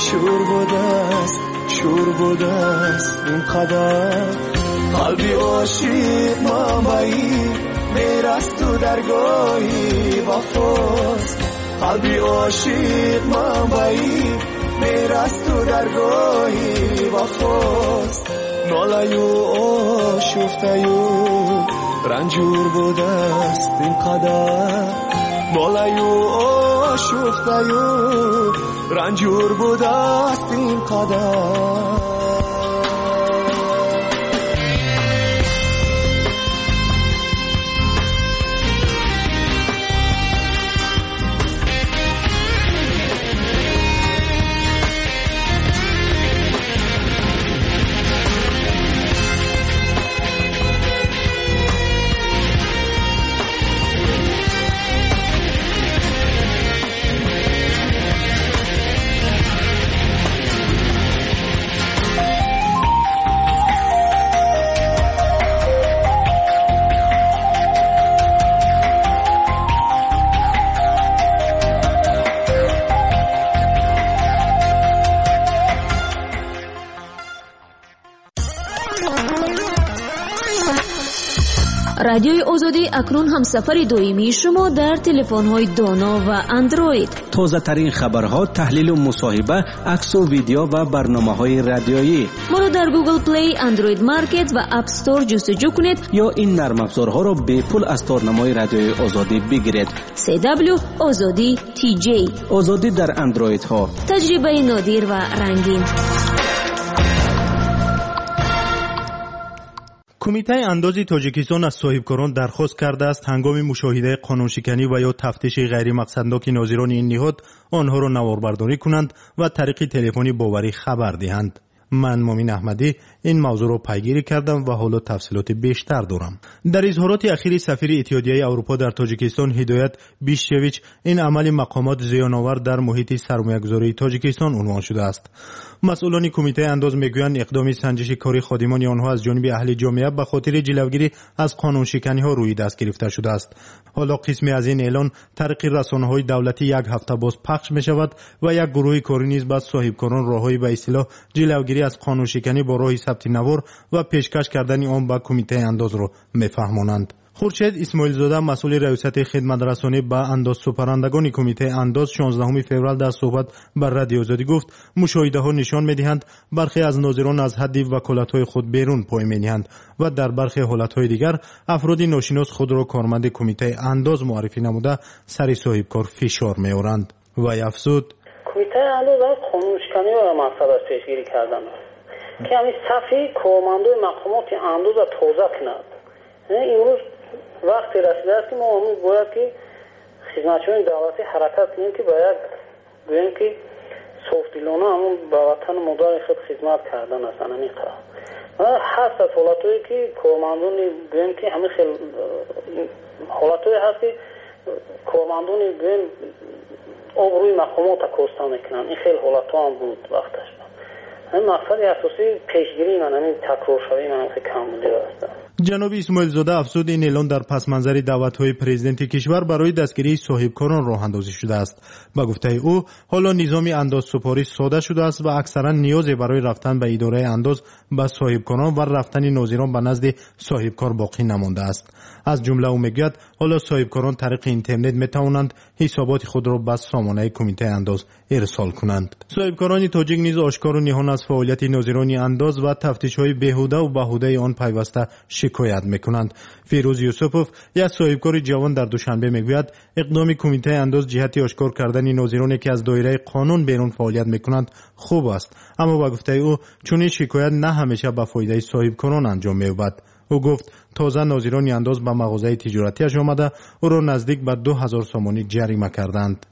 شور بوده است اینقدر قلبی عاشق منبعی میرست تو درگاهی وفاست قلبی عاشق منبعی میرست تو درگاهی وفاست نالایو آشفتایو رنجور بوده است اینقدر نالایو آشفتایو رنجور بوده است اینقدر رادیوی آزادی اکنون هم سفر دائمی شما در تلفن‌های دانا و اندروید. تازه ترین خبرها، تحلیل و مصاحبه، عکس و ویدیو و برنامه‌های رادیویی. ما را در گوگل پلی، اندروید مارکت و اپ استور جستجو کنید یا این نرم افزارها را به پول از تارنمای رادیوی آزادی بگیرید. CW آزادی TJ آزادی در اندروید ها. تجربه نادر و رنگین. کمیته انداز تاجیکستان از صاحبکاران درخواست کرده است هنگام مشاهده قانونشکنی و یا تفتیش غیر مقصدناک ناظران این نهاد آنها را نواربرداری کنند و طریق تلفنی باوری خبر دهند. من مومین احمدی این موضوع را پیگیری کردم و حالا تفصیلات بیشتر دارم. در اظهارات اخیر سفیر اتحادیه اروپا در تاجیکستان هدایت بیشچویچ این عمل مقامات زیان‌آور در محیط سرمایه‌گذاری تاجیکستان عنوان شده است. مسئولان کمیته انداز میگویند اقدام سنجش کاری خادمان آنها از جانب اهل جامعه به خاطر جلوگیری از قانونشکنی‌ها روی دست گرفته شده است. حالا قسمی از این اعلان طریق رسانه‌های دولتی یک هفته باز پخش می‌شود و یک گروه کاری نیز به صاحبکاران راههای به اصطلاح جلوگیری از قانونشکنی با راه ثبت نوار و پیشکش کردن آن به کمیته انداز را می‌فهمانند. خورشید اسماعیل زاده مسئول ریاست خدمت رسانی به انداز سپرندگان کمیته انداز 16 فوریه در صحبت بر رادیو آزادی گفت مشاهده‌ها نشان می‌دهند برخی از ناظران از حد وکالت‌های خود بیرون پای می‌نهند و در برخی حالت‌های دیگر افراد ناشناس خود را کارمند کمیته انداز معرفی نموده سر صاحبکار فشار می‌آورند. و افزود کمیته انداز قانونشکنی را مقصد پیشگیری کردن که همین صفی کارمندان مقامات انداز را توضیح کند. امروز وقتی رسیده است که ما همون باید که خدمتچیان دولتی حرکت کنیم که باید گوییم که صافدلانه همون به وطن مادر خود خدمت کردن است. همین قرار هست از حالتایی که کارمندان گویم که همه خیلی حالتایی هست که کارمندان گویم آبروی مقامات کاسته میکنن. این خیلی حالت هم بود وقتش. این مقصد اساسی پیشگیری من همین تکرار شوی من خیلی کم بوده است. جناب اسماعیل زاده افزود این اعلان در پس منظر دعوت‌های پرزیدنت کشور برای دستگیری صاحبکاران راه اندازی شده است. با گفته او حالا نظام اندازسپاری ساده شده است و اکثرا نیازی برای رفتن به اداره انداز به صاحبکاران و رفتن ناظران به نزد صاحبکار باقی نمانده است. از جمله او میگوید حالا صاحبکاران طریق اینترنت میتوانند حسابات خود را به سامانه کمیته انداز ارسال کنند. صاحبکاران تاجیک نیز آشکار و نهان از فعالیت ناظران انداز و تفتیش‌های بیهوده و بهوده آن پیوسته شکایت میکنند. فیروز یوسفوف یک صاحبکار جوان در دوشنبه میگوید اقدام کمیته انداز جهت آشکار کردن ناظرانی که از دایره قانون بیرون فعالیت میکنند خوب است، اما با گفته او چنین شکایت نه همیشه به فایده صاحبکاران انجام می‌یابد. او گفت تازه ناظران انداز به مغازه تجارتیش آمده او را نزدیک به 2000 سومانی جریمه کردند.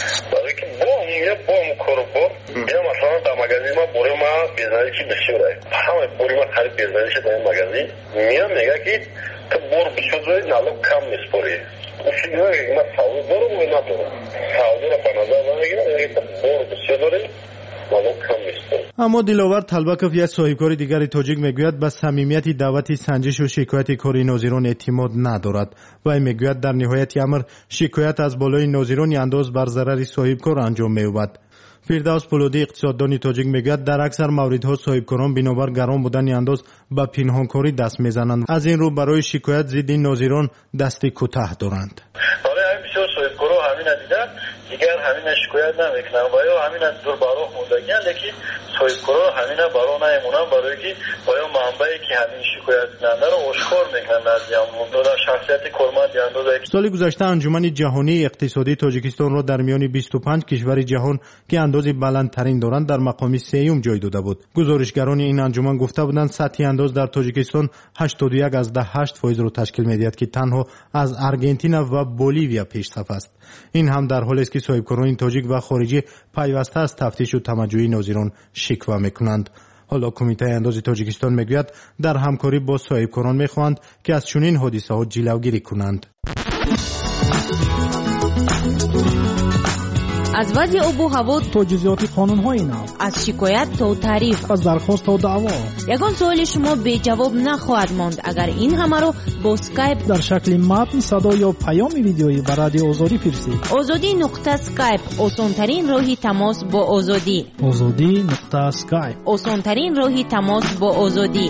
مثلا در مغازه ما بوری ما بیزنسی بسیاره، همه بوری ما خرید بیزنسی در این مغازه میان میگه که تو بور بسیاره نالو کم میسپوری. اصلا میگه ما سعودی بورو می ندارم، سعودی را به نظر نمیگیره که بور بسیاره نالو کم میسپوری. اما دلاور طلبکوف یک صاحبکار دیگر تاجیک میگوید به صمیمیت دعوت سنجش و شکایت کاری ناظران اعتماد ندارد و میگوید در نهایت امر شکایت از بالای ناظران انداز بر ضرر صاحبکار انجام می‌یابد. فردوس پولادی اقتصاددان تاجیک میگوید در اکثر موردها صاحبکاران بنابر گران بودن انداز به پنهانکاری دست میزنند. از این رو برای شکایت ضد این ناظران دست کوتاه دارند. همین بسیار صاحبکارا همین دیدن دیگر همین شکایت نمیکنن و یا همین دور براه موندگی لیکن صاحبکارا همین براه نمیمونن برای که باید منبعی که همین شکایت کننده رو آشکار میکنن از یا در شخصیت کارمند انداز. سال گذشته انجمن جهانی اقتصادی تاجیکستان را در میان 25 کشور جهان که انداز بلندترین دارند در مقام سوم جای داده بود. گزارشگران این انجمن گفته بودند سطح انداز در تاجیکستان 81.8% را تشکیل می‌دهد که تنها از آرژانتین و بولیویا پیشرفت است. این هم در حالی است که صاحبکاران تاجیک و خارجی پیوسته از تفتیش و تمجید ناظران شکوه میکنند. حالا کمیته انداز تاجیکستان میگوید در همکاری با صاحبکاران میخواهند که از چنین حادثه‌ها جلوگیری کنند. از وضع آب و هوا تا جزئیات قانون‌های نو، از شکایت تا تعریف، از درخواست تا دعوا، یگان سوال شما بی جواب نخواهد ماند اگر این همه رو با اسکایپ در شکل متن، صدا یا پیام ویدیویی به رادیو آزادی فرستید. azadi.skype آسان‌ترین راهی تماس با آزادی. azadi.skype آسان‌ترین راهی تماس با آزادی.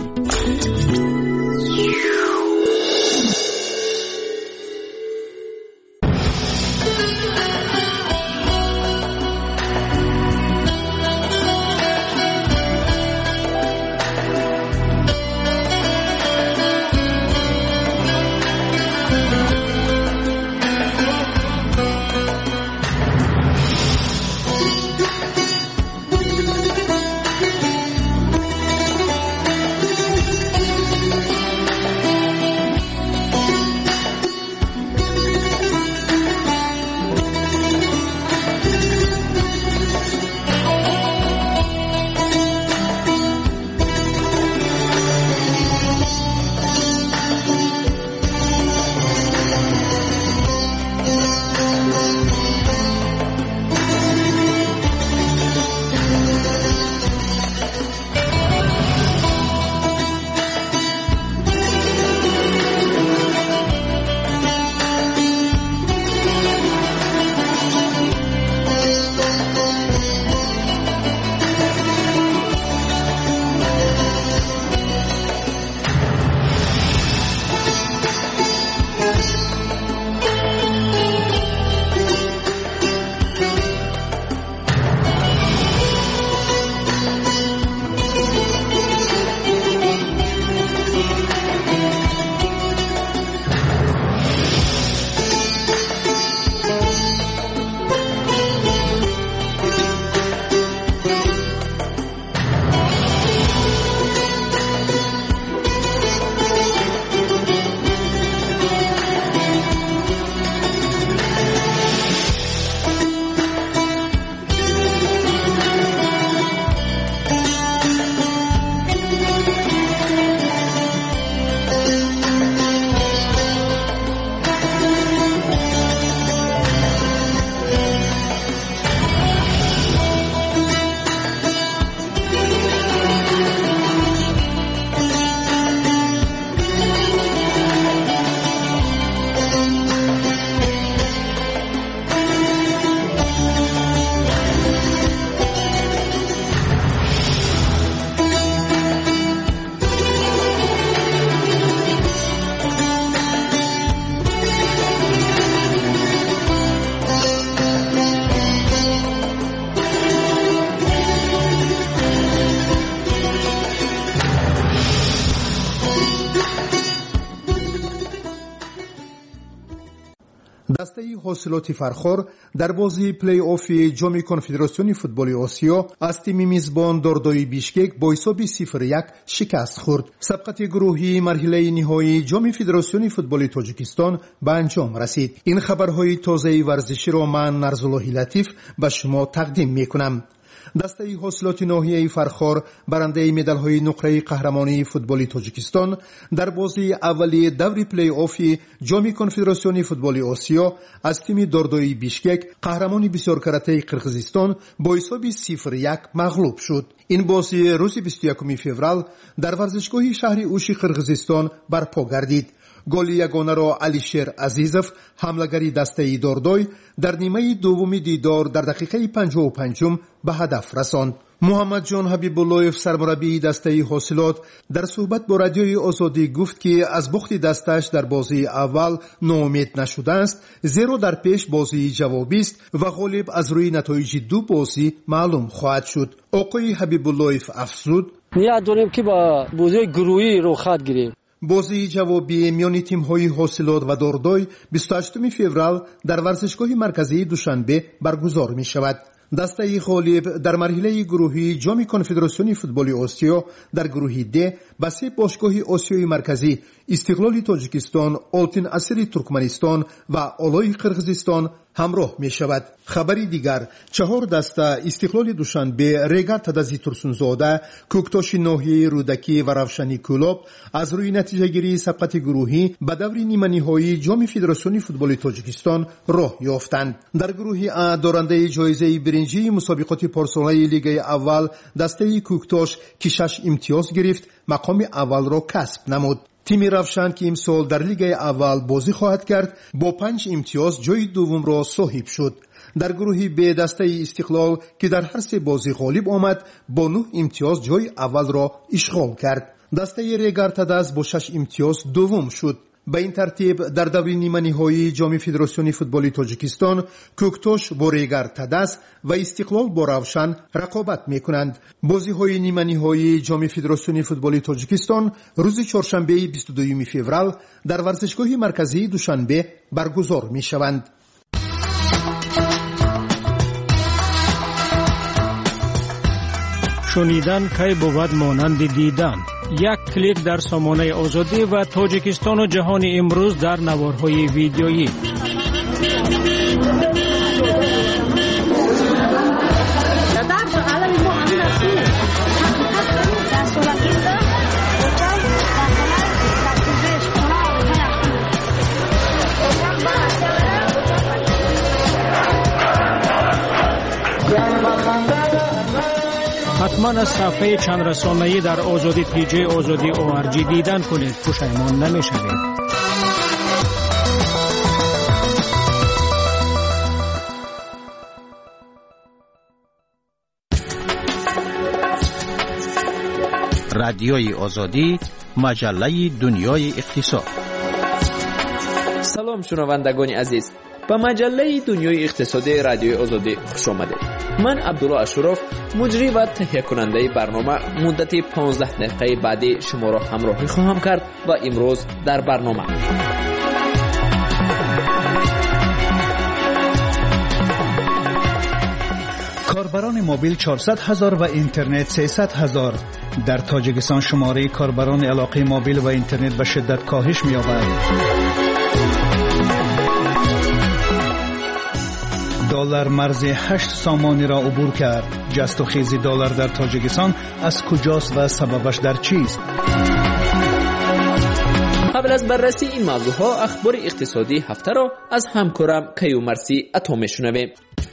دسته حاصلات فرخار در بازی پلی آف جام کنفدراسیون فوتبال آسیا از تیم میزبان داردای بیشکک با حساب 0-1 شکست خورد. سبقت گروهی مرحله نهایی جام فدراسیون فوتبال تاجیکستان به انجام رسید. این خبرهای تازه ورزشی را من نرزالله لطیف به شما تقدیم میکنم. دسته حاصلات ناحیه فرخار برنده مدال‌های نقره قهرمانی فوتبال تاجیکستان در بازی اولی دور پلی آف جام کنفدراسیون فوتبال آسیا از تیم داردای بیشکک قهرمانی بسیار کرده قرقیزستان با حساب 0-1 مغلوب شد. این بازی روز 21 فوریه در ورزشگاه شهر اوشی قرقیزستان برپا گردید. گل یگانه را علیشیر عزیزов حملهگری دسته داردای در نیمه دوم دیدار در دقیقه 55 به هدف رساند. محمد جان حبیب اللهیف سرمربی دسته حاصلات در صحبت با رادیوی آزادی گفت که از باخت دستش در بازی اول ناامید نشده است، زیرا در پیش بازی جوابی است و غالب از روی نتایج دو بازی معلوم خواهد شد. آقای حبیب اللهیف افزود: نیت داریم که با بازی گروهی رو خط گیریم. بازی جوابی میان تیم‌های حاصلات و داردای 28 فوریه در ورزشگاه مرکزی دوشنبه برگزار می‌شود. دسته غالب در مرحله گروهی جام کنفدراسیون فوتبال آسیا در گروه د با سه باشگاه آسیای مرکزی استقلال تاجیکستان، آلتین اسیر ترکمنستان و آلای قرقیزستان همراه می شود. خبری دیگر، 4 دسته استقلال دوشنبه، ریگار تدازی ترسونزاده، کوکتاش ناحیه رودکی و روشنی کلوب از روی نتیجه گیری سبقت گروهی به دور نیمه نهایی جام فدراسیون فوتبال تاجیکستان راه یافتند. در گروه ا دارنده جایزه برنجی مسابقات پارساله لیگ اول دسته کوکتاش که 6 امتیاز گرفت مقام اول را کسب نمود. تیم روشن که امسال در لیگ اول بازی خواهد کرد با 5 امتیاز جای دوم را صاحب شد. در گروه ب دسته استقلال که در هر سه بازی غالب آمد با 9 امتیاز جای اول را اشغال کرد. دسته ریگار تداز با 6 امتیاز دوم شد. به این ترتیب در دور نیمه نهایی جام فدراسیون فوتبال تاجیکستان کوکتاش با ریگار تداز و استقلال با روشن رقابت میکنند. بازی های نیمه نهایی جام فدراسیون فوتبال تاجیکستان روز چهارشنبه 22 فوریه در ورزشگاه مرکزی دوشنبه برگزار میشوند. شنیدن کی بود مانند دیدن. یک کلیک در سامانه آزادی و تاجیکستان و جهان امروز در نوارهای ویدیویی. حتما از صفحه چند رسانه‌ای در آزادی پیجه آزادی ORG دیدن کنید، پشیمان نمی‌شوید. رادیوی آزادی، مجله دنیای اقتصاد. سلام شنوندگان عزیز، به مجله دنیای اقتصادی رادیوی آزادی خوش آمدید. من عبدالله اشرف، مجری و تهیه کننده برنامه، مدت 15 دقیقه بعدی شما را همراهی خواهم کرد و امروز در برنامه کاربران موبیل 400,000 و اینترنت 300,000. در تاجیکستان شماره کاربران علاقه موبیل و اینترنت به شدت کاهش می‌یابد. دلار مرز 8 سامانی را عبور کرد. جست و خیز دلار در تاجیکستان از کجاست و سببش در چیست؟ قبل از بررسی این موضوع ها اخبار اقتصادی هفته را از همکارم کیومرسی عطا میشنویم.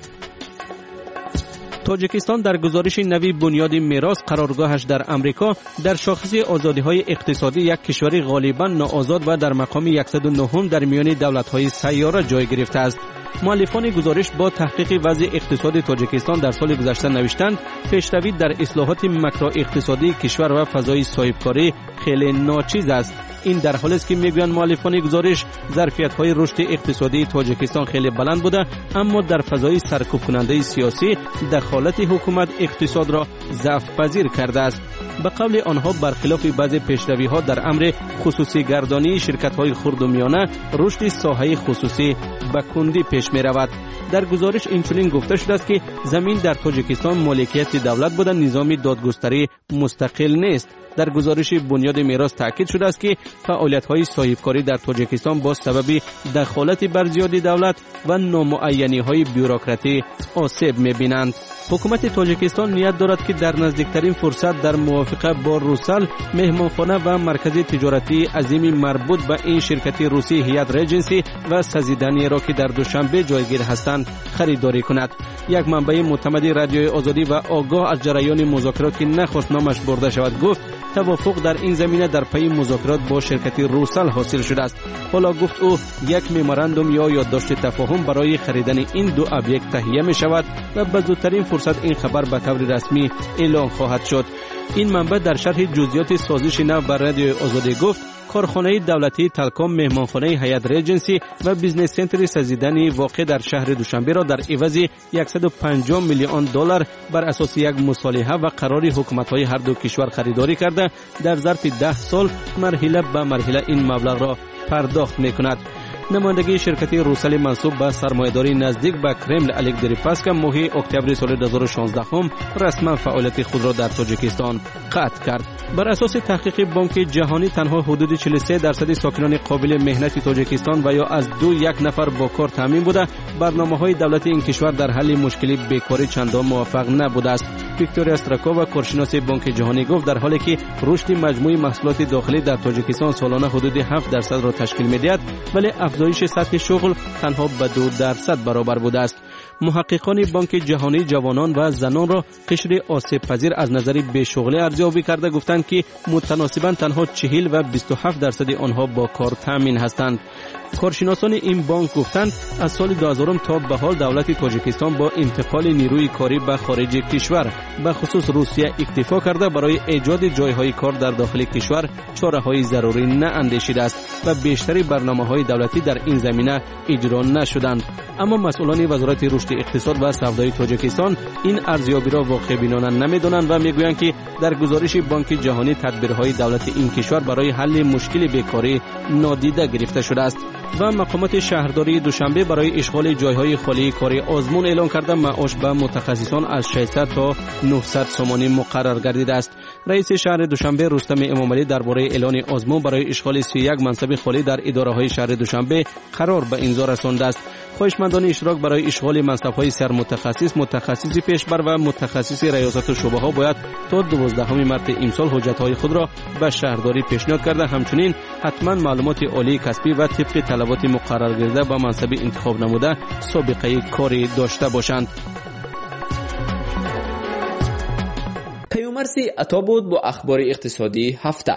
تاجیکستان در گزارش نوی بنیاد میراث قرارگاهش در امریکا در شاخص آزادی‌های اقتصادی یک کشور غالباً ناآزاد و در مقام 109 در میان دولت‌های سیاره جای گرفته است. مؤلفان گزارش با تحقیق وضع اقتصاد تاجیکستان در سال گذشته نوشتند پیشروی در اصلاحات ماکرو اقتصادی کشور و فضای صاحبکاری خیلی ناچیز است. این در حالی است که میگویند مؤلفان گزارش ظرفیت‌های رشد اقتصادی تاجیکستان خیلی بلند بوده، اما در فضای سرکوب کننده سیاسی دخالت حکومت اقتصاد را ضعف پذیر کرده است. به قول آنها برخلاف بعضی پیشروی‌ها در امر خصوصی گردانی شرکت‌های خرد و میانه، رشد ساحه خصوصی به کندی پیش می‌رود. در گزارش اینچنین گفته شده است که زمین در تاجیکستان مالکیت دولت بوده، نظام دادگستری مستقل نیست. در گزارش بنیاد میراث تاکید شده است که فعالیت‌های صاحبکاری در تاجیکستان با سبب دخالت برزیادی دولت و نامعینی‌های بیوروکراتی آسیب می‌بینند. حکومت تاجیکستان نیت دارد که در نزدیکترین فرصت در موافقه با روسل مهمانخانه و مرکز تجارتی عظیم مربوط به این شرکت روسی هیات ریجنسی و سزیدنی را که در دوشنبه جایگیر هستند خریداری کند. یک منبع معتمد رادیوی آزادی و آگاه از جریان مذاکرات که نخواست نامش برده شود گفت توافق در این زمینه در پی مذاکرات با شرکت روسل حاصل شده است. حالا گفت او یک ممورندوم یا یادداشت تفاهم برای خریدن این دو ابیکت تهیه می شود و به زودترین فرصت این خبر به طور رسمی اعلام خواهد شد. این منبع در شرح جزئیات سازش نو بر رادیوی آزادی گفت کارخانه دولتی تلکام مهمانخانه هیات ریجنسی و بیزنس سنتر سزیدنی واقع در شهر دوشنبه را در عوض 150 میلیون دلار بر اساس یک مصالحه و قرار حکومت‌های هر دو کشور خریداری کرده در ظرف 10 سال مرحله به مرحله این مبلغ را پرداخت می‌کند. نمایندگی شرکت روسل منصوب به سرمایه‌داری نزدیک به کرمل الک دریپاسکا ماه اکتبر سال 2016 هم رسما فعالیت خود را در تاجیکستان قطع کرد. بر اساس تحقیق بانک جهانی تنها حدود 43% ساکنان قابل مهنت تاجیکستان و یا از 2-1 نفر با کار تامین بوده. برنامه‌های دولتی این کشور در حل مشکل بیکاری چندان موفق نبوده است. ویکتوریا استراکووا کارشناس بانک جهانی گفت در حالی که رشد مجموعی محصولات داخلی در تاجیکستان سالانه حدود 7% را تشکیل می‌دهد، ولی افزایش سطح شغل تنها به 2% برابر بوده است. محققان بانک جهانی جوانان و زنان را قشر آسیب پذیر از نظر بیشغلی ارزیابی کرده گفتند که متناسباً تنها 40 و 27% آنها با کار تامین هستند. کارشناسان این بانک گفتند از سال 2000 تا به حال دولت تاجیکستان با انتقال نیروی کاری به خارج کشور به خصوص روسیه اکتفا کرده برای ایجاد جایهای کار در داخل کشور چاره‌های ضروری ناندیشیده است و بیشتر برنامه‌های دولتی در این زمینه اجرا نشدند. اما مسئولان وزارت رشد اقتصاد و سودای تاجیکستان این ارزیابی را واقع بینانه نمی‌دانند و میگویند که در گزارش بانک جهانی تدبیرهای دولت این کشور برای حل مشکل بیکاری نادیده گرفته شده است. و مقامات شهرداری دوشنبه برای اشغال جایهای خالی کاری آزمون اعلام کرده معاش به متخصصان از 600 تا 900 سومانی مقرر گردیده است. رئیس شهر دوشنبه رستم امامعلی درباره اعلان آزمون برای اشغال 31 منصب خالی در اداره‌های شهر دوشنبه قرار به امضا رسانده است. خواهشمندان اشتراک برای اشغال منصب‌های سرمتخصص، متخصص پیشبر و متخصص ریاست و شعبه‌ها باید تا 12 مارس امسال حجت‌های خود را به شهرداری پیشنهاد کرده، همچنین حتما معلومات عالی کسبی و طبق طلبات مقرر گردیده با منصب انتخاب نموده سابقه کاری داشته باشند. پیامرسی عطا بود با اخبار اقتصادی هفته.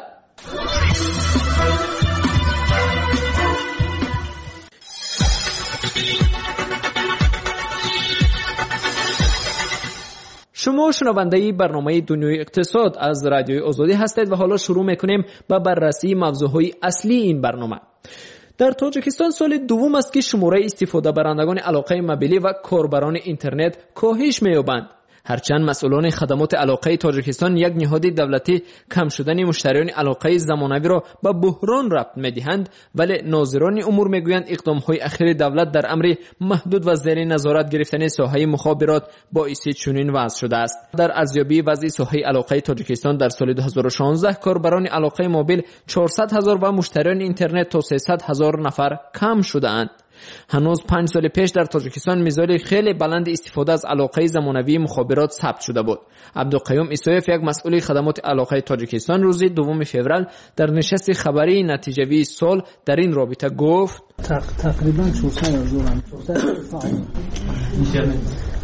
شما شنونده برنامه دنیای اقتصاد از رادیوی آزادی هستید و حالا شروع میکنیم با بررسی موضوعهای اصلی این برنامه. در تاجیکستان سال دوم است که شماره استفاده برندگان علاقه موبیلی و کاربران اینترنت کاهش می‌یابند. هرچند مسئولان خدمات علاقه تاجیکستان یک نهاد دولتی کم شدن مشتریان علاقه زمانوی را به بحران ربط می‌دهند، ولی ناظران امور میگویند اقدام‌های اخیر دولت در امر محدود و زیر نظارت گرفتن ساحه مخابرات باعث چنین وضع شده است. در ارزیابی وضع ساحه علاقه تاجیکستان در سال 2016 کاربران علاقه موبیل 400,000 و مشتریان اینترنت تا 300,000 نفر کم شده‌اند. هنوز 5 سال پیش در تاجیکستان میزان خیلی بلند استفاده از علاقه زمانوی مخابرات ثبت شده بود. عبدالقیوم ایسایف یک مسئول خدمات علاقه تاجیکستان روز 2 فوریه در نشست خبری نتیجوی سال در این رابطه گفت تقریبا 400,000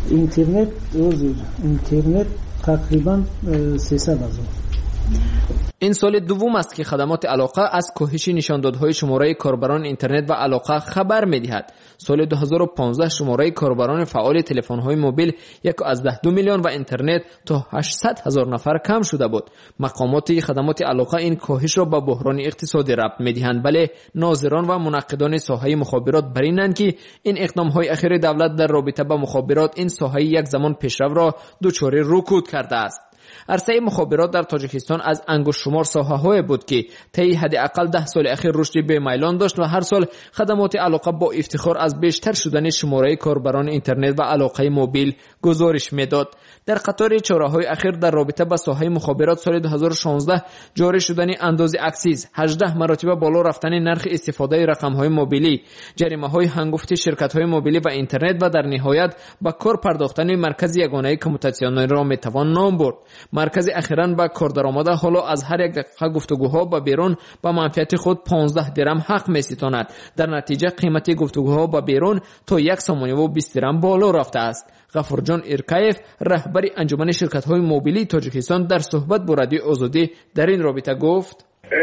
اینترنت تقریبا 300,000. این سال دوم است که خدمات علاقه از کاهش نشاندادهای شماره کاربران اینترنت و علاقه خبر می‌دهد. سال 2015 شماره کاربران فعال تلفن‌های موبیل 1.2 میلیون و اینترنت تا 800,000 نفر کم شده بود. مقامات خدمات علاقه این کاهش را به بحران اقتصادی ربط می‌دهند، ولی ناظران و منقدان ساحه مخابرات برینند که این اقدام‌های اخیر دولت در رابطه با مخابرات این ساحه یک زمان پیشرو را دچار رکود کرده است. عرصه مخابرات در تاجیکستان از انگشت شمار ساحه‌های بود که طی حداقل 10 سال اخیر رشد بی‌میلان داشت و هر سال خدمات علاقه با افتخار از بیشتر شدن شماره کاربران اینترنت و علاقه موبیل گزارش می‌داد. در قطار چاره‌های اخیر در رابطه با ساحه مخابرات سال 2016 جاری شدن انداز اکسیز، 18 مرتبه بالا رفتن نرخ استفاده رقم‌های موبیلی، جریمه‌های هنگفت شرکت‌های موبیلی و اینترنت و در نهایت با کار پرداختن مرکز یگانه کموتاسیون را می‌توان نام برد. مرکز اخیراً با کار درآمده حالا از هر یک دقیقه گفتگوها با بیرون با منفعت خود 15 درم حق می‌ستاند. در نتیجه قیمت گفتگوها با بیرون تا 1 سوم و 20 درم بالا رفته است. غفورجان ایرکایف رهبر انجمن شرکت‌های موبیلی تاجیکستان در صحبت با رادیو آزادی در این رابطه گفت: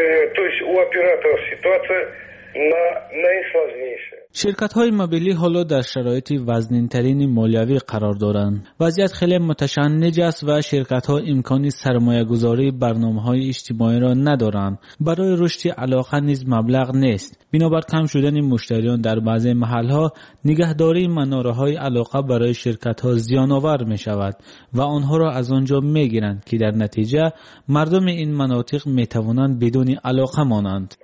شرکت‌های موبیلی حالا در شرایط وزن‌ترین مالیوی قرار دارند. وضعیت خیلی متشنج است و شرکت‌ها امکان سرمایه‌گذاری برنامه‌های اجتماعی را ندارند. برای رشد علاقه نیز مبلغ نیست. بنابر کم شدن مشتریان در بعضی محل‌ها، نگهداری مناره‌های علاقه برای شرکت‌ها زیان‌آور می‌شود و آنها را از آنجا می‌گیرند که در نتیجه مردم این مناطق می‌توانند بدون علاقه مانند.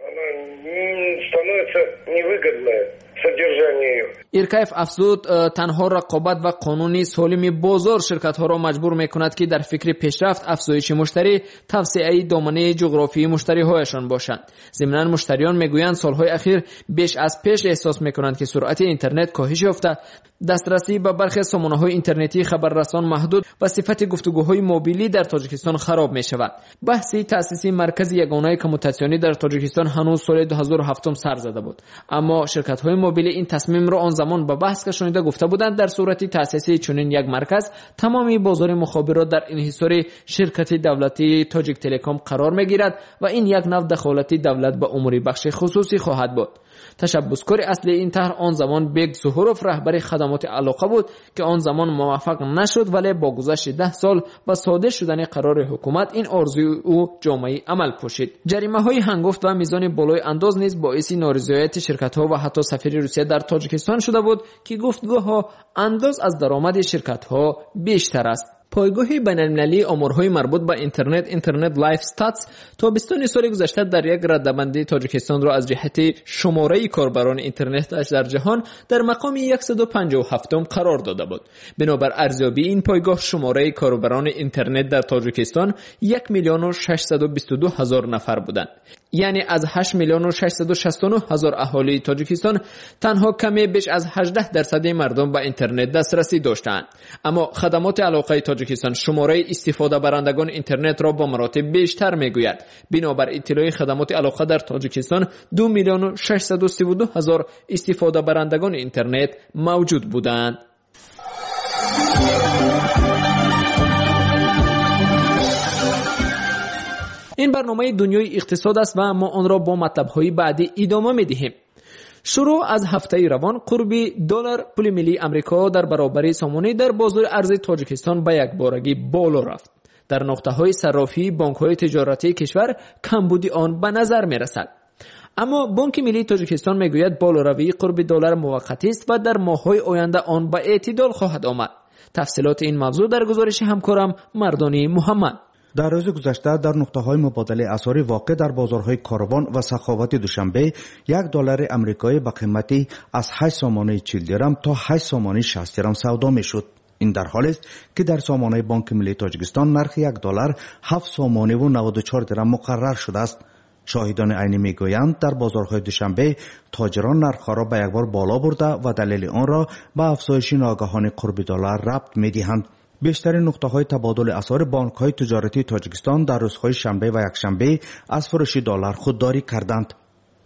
ایرکایف افزود تنها رقابت و قانونی سالم بازار شرکت‌ها را مجبور می‌کند که در فکر پیشرفت، افزایش مشتری، توسعه دامنه جغرافیایی مشتری‌هایشان باشند. ضمناً مشتریان می‌گویند سال‌های اخیر بیش از پیش احساس می‌کنند که سرعت اینترنت کاهش یافته، دسترسی به برخی سامانه‌های اینترنتی خبررسان محدود و صفت گفتگوهای موبیلی در تاجیکستان خراب می‌شود. بحث تأسیس مرکز یگانه کموتاسیونی در تاجیکستان هنوز سال 2007 سر زده بود، اما شرکت‌های موبیلی این تصمیم را آن زمان به بحث کشانیده گفته بودند در صورت تأسیس چنین یک مرکز تمامی بازار مخابرات در انحصار شرکت دولتی تاجیک تلکام قرار می‌گیرد و این یک نوع دخالت دولت به امور بخش خصوصی خواهد بود. تشبثکار اصلی این طرح آن زمان بیگ زهورف رهبر خدمات علاقه بود که آن زمان موفق نشد، ولی با گذشت 10 سال و صادر شدن قرار حکومت این آرزوی او جامعه عمل پوشید. جریمه‌های هنگفت و میزان بالای انداز نیز باعث نارضایتی شرکت‌ها و حتی سفیر روسیه در تاجیکستان شده بود که گفتگوها انداز از درآمد شرکت‌ها بیشتر است. پایگاه بین‌المللی آمارهای مربوط به اینترنت لایف استاتس تابستان سال گذشته در یک رده‌بندی تاجیکستان را از جهت شماره کاربران اینترنتش در جهان در مقام 157م قرار داده بود. بنابر ارزیابی این پایگاه شماره کاربران اینترنت در تاجیکستان 1,622,000 نفر بودند. یعنی از 8,669,000 اهالی تاجیکستان تنها کمی بیش از 18% مردم به اینترنت دسترسی داشتند. اما خدمات علاقه تاجیکستان شماره استفاده برندگان اینترنت را با مراتب بیشتر میگوید. بنابر اطلاع خدمات علاقه در تاجیکستان 2,632,000 استفاده برندگان اینترنت موجود بودند. این برنامه دنیای اقتصاد است و ما آن را با مطلب‌های بعدی ادامه می‌دهیم. شروع از هفته روان قرب دلار پول ملی امریکا در برابر سامانه در بازار ارز تاجیکستان به یک بارگی بالا رفت. در نقطه‌های صرافی بانک‌های تجارتی کشور کمبودی آن به نظر می‌رسد. اما بانک ملی تاجیکستان میگوید بالاروی قرب دلار موقتی است و در ماه‌های آینده آن به اعتدال خواهد آمد. تفصیلات این موضوع در گزارش همکارم مردانی محمد. در روز گذشته در نقطه‌های مبادله اسعاری واقع در بازارهای کاروان و سخاوت دوشنبه $1 آمریکایی به قیمتی از 8 سامانه 40 درم تا 8 سامانه 60 درم سودا می‌شد. این در حالی است که در سامانه بانک ملی تاجیکستان نرخ $1 7 سامانه و 94 درم مقرر شده است. شاهدان عینی میگویند در بازارهای دوشنبه تاجران نرخ‌ها را به یک بار بالا برده و دلیل آن را به افزایش ناگهانی قرب دلار ربط می‌دهند. بیشترین نقطه‌های تبادل اسعار بانک‌های تجارتی تاجیکستان در روزهای شنبه و یکشنبه از فروش دلار خودداری کردند.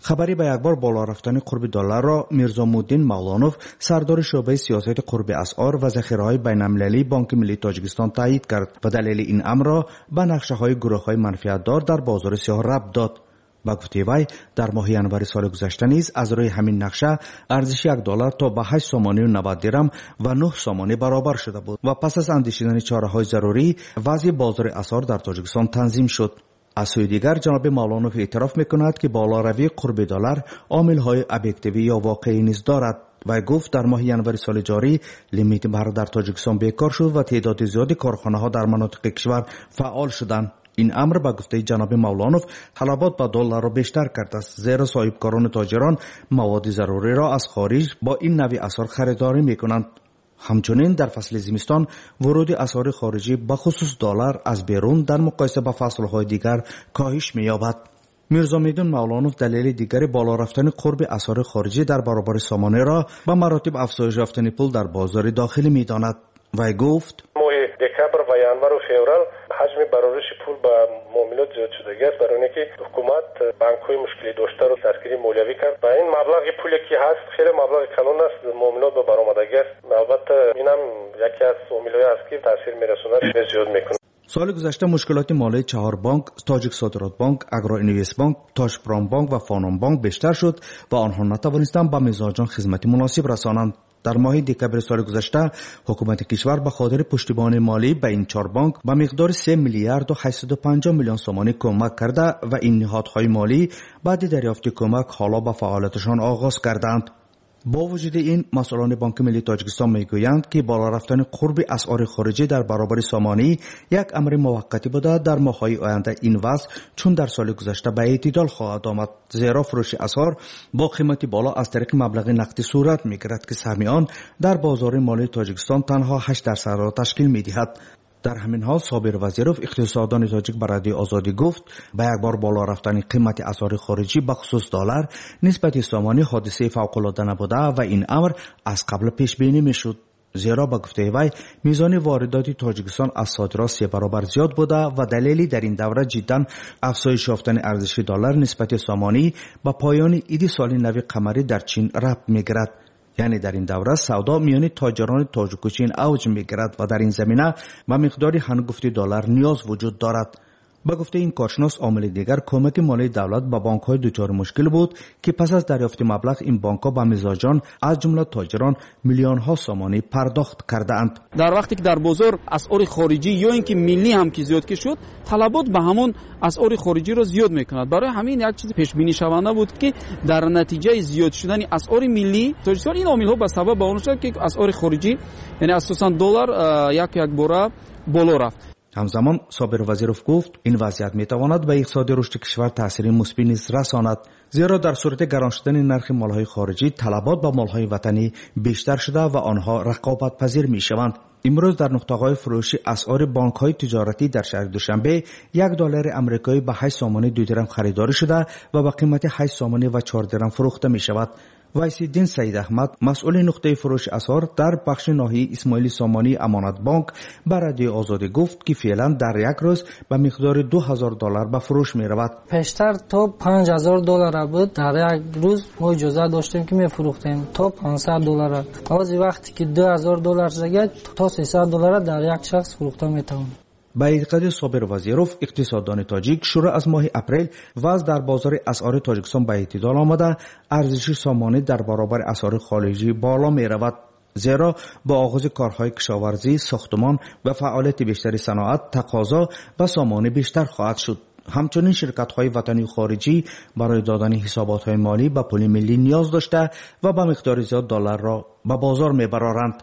خبری به یک بار بالا رفتن قرب دلار را میرزامودین مولانوف سردار شعبه سیاست قرب اسعار و ذخیره‌های بین‌المللی بانک ملی تاجیکستان تایید کرد و دلیل این امر را به نقشه‌های گروه‌های منفعت‌دار در بازار سیاه ربط داد. با گفته وی در ماه ینور سال گذشته نیز از روی همین نقشه ارزش $1 تا به 8 سومانی و 90 درم و 9 سومانی برابر شده بود و پس از اندیشیدن چاره‌های ضروری وضع بازار اسعار در تاجیکستان تنظیم شد. از سوی دیگر جناب مولانوف اعتراف میکند که بالاروی قرب دلار عامل‌های ابجکتیوی یا واقعی نیز دارد و گفت در ماه ینور سال جاری لیمیت بهره در تاجیکستان بیکار شد و تعداد زیادی کارخانه‌ها در مناطق کشور فعال شدند. این امر به گفته جناب مولانوف طلبات به دلار را بیشتر کرده است، زیرا صاحبکاران تاجران مواد ضروری را از خارج با این نوع اسعار خریداری میکنند. همچنین در فصل زمستان ورود اسعار خارجی به خصوص دلار از بیرون در مقایسه با فصل‌های دیگر کاهش می‌یابد. میرزامودین مولانوف دلیل دیگر بالا رفتن قرب اسعار خارجی در برابر سامانه را به مراتب افزایش یافتن پول در بازار داخلی می‌داند. وی گفت دکبر و ینور و فوریه حجم برآورش پول به معاملات زیاد شده است، برای اینکه حکومت بانک‌های مشکلی داشته رو دستگیری مالیوی کرد و این مبلغ پولی که هست خیلی مبلغ کلان است، معاملات به برآمدگی است. البته این هم یکی از عامل‌های است که تاثیر میرسونه، زیاد میکنه. سال گذشته مشکلات مالی 4 بانک، تاجیک صادرات بانک، اگرو اینویست بانک، تاشپرام بانک و فانوم بانک بیشتر شد و آنها نتوانستند به مزاجان خدمت مناسب رسانند. در ماه دکبر سال گذشته حکومت کشور به خاطر پشتیبانی مالی به این 4 بانک به مقدار 3 میلیارد و 850 میلیون سومانی کمک کرده و این نهادهای مالی بعد دریافت کمک حالا به فعالیتشان آغاز کردند. با وجود این مسئولان بانک ملی تاجیکستان میگویند که بالا رفتن قرب اسعار خارجی در برابر سامانی یک امر موقتی بوده. در ماه‌های آینده این وضع چون در سال گذشته به اعتدال خواهد آمد، زیرا فروش اسعار با قیمت بالا از طریق مبلغ نقدی صورت میگیرد که سهم آن در بازار مالی تاجیکستان تنها 8% را تشکیل میدهد. در همین حال صابر وزیروف اقتصاددان تاجیک به رادیو آزادی گفت به یک بار بالا رفتن قیمت اسعار خارجی به خصوص دلار نسبت سامانی حادثه فوق‌العاده نبوده و این امر از قبل پیش بینی میشد، زیرا با گفته وی میزان واردات تاجیکستان از صادرات 3 برابر زیاد بوده و دلیلی در این دوره جدا افزایش یافتن ارزش دلار نسبت سامانی با پایان عید سال نو قمری در چین ربط میگیرد. یعنی در این دوره سودا میان تاجران تاجیک و چین اوج میگیرد و در این زمینه به مقداری هنگفتی دلار نیاز وجود دارد. با گفته این کارشناس عامل دیگر کمک مالی دولت با بانک‌های دچار مشکل بود که پس از دریافت مبلغ این بانک‌ها به مزاجان از جمله تاجران میلیون‌ها سومانی پرداخت کردند. در وقتی که در بازار اسعار خارجی یا اینکه ملی هم که زیاد که شد، طلبات به همون اسعار خارجی را زیاد میکند. برای همین یک چیز پیش بینی شونده بود که در نتیجه زیاد شدن اسعار ملی تاجیکستان این عامل‌ها به سبب آن شد که اسعار خارجی یعنی اساساً دلار یک باره بالا رفت. همزمان صابر وزیروف گفت این وضعیت میتواند به اقتصاد رشد کشور تاثیر مثبت نیز رساند، زیرا در صورت گران شدن نرخ مالهای خارجی طلبات با مالهای وطنی بیشتر شده و آنها رقابت پذیر میشوند. امروز در نقطه‌های فروشی اسعار بانک‌های تجارتی در شهر دوشنبه $1 آمریکایی به 8 سومانی 2 درم خریداری شده و به قیمت 8 سومانی و 4 درم فروخته میشود. وایسیدین سید احمد مسئول نقطه فروش اسعار در بخش ناحیه اسماعیل سامانی امانت بانک به رادیو آزادی گفت که فعلا در یک روز به مقدار $2000 به فروش می رود. پیشتر تا $5000 بود، در یک روز ما اجازه داشتیم که می فروختیم تا $500. از وقتی که $2000 شد تا $300 در یک شخص فروخته می توان. به اعتقاد صابر وزیروف اقتصاددان تاجیک شروع از ماه اپریل وضع در بازار اسعار تاجیکستان به اعتدال آمده، ارزش سامانه در برابر اسعار خارجی بالا می رود، زیرا با آغاز کارهای کشاورزی، ساختمان و فعالیت بیشتر صنعت تقاضا و سامانه بیشتر خواهد شد. همچنین شرکت‌های وطنی و خارجی برای دادن حسابات‌های مالی به پول ملی نیاز داشته و به مقدار زیاد دلار را به بازار می‌برند.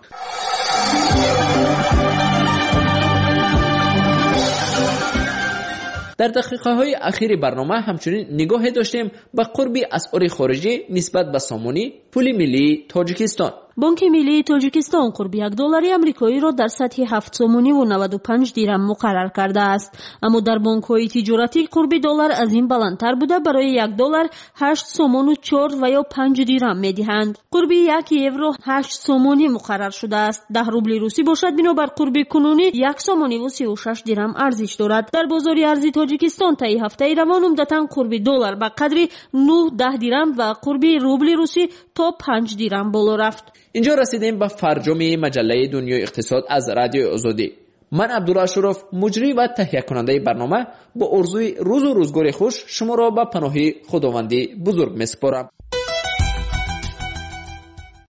در دقیقه‌های اخیر برنامه همچنین نگاه داشتیم به قرب اسعار خارجی نسبت به سامانی پول ملی تاجیکستان. بانک ملی تاجیکستان قرب $1 آمریکایی را در سطح 7.95 دیرم مقرر کرده است، اما در بانک‌های تجارتی قرب دلار از این بلندتر بوده. برای $1 8.4 و یا 5 دیرم می‌دهند. قرب 1 یورو 8 سومونی مقرر شده است. 10 روبل روسی باشد بنابر قرب کنونی 1.36 دیرم ارزش دارد. در بازار ارزی تاجیکستان طی هفته روان عمدتاً قرب دلار به قدر 9-10 دیرم و قرب روبل روسی تا 5 دیرم بالا رفت. اینجا رسیدیم به فرجام مجله دنیای اقتصاد از رادیو آزادی. من عبدالله اشرف، مجری و تهیه کننده برنامه، با آرزوی روز و روزگار خوش شما را به پناه خداوندی بزرگ می‌سپارم.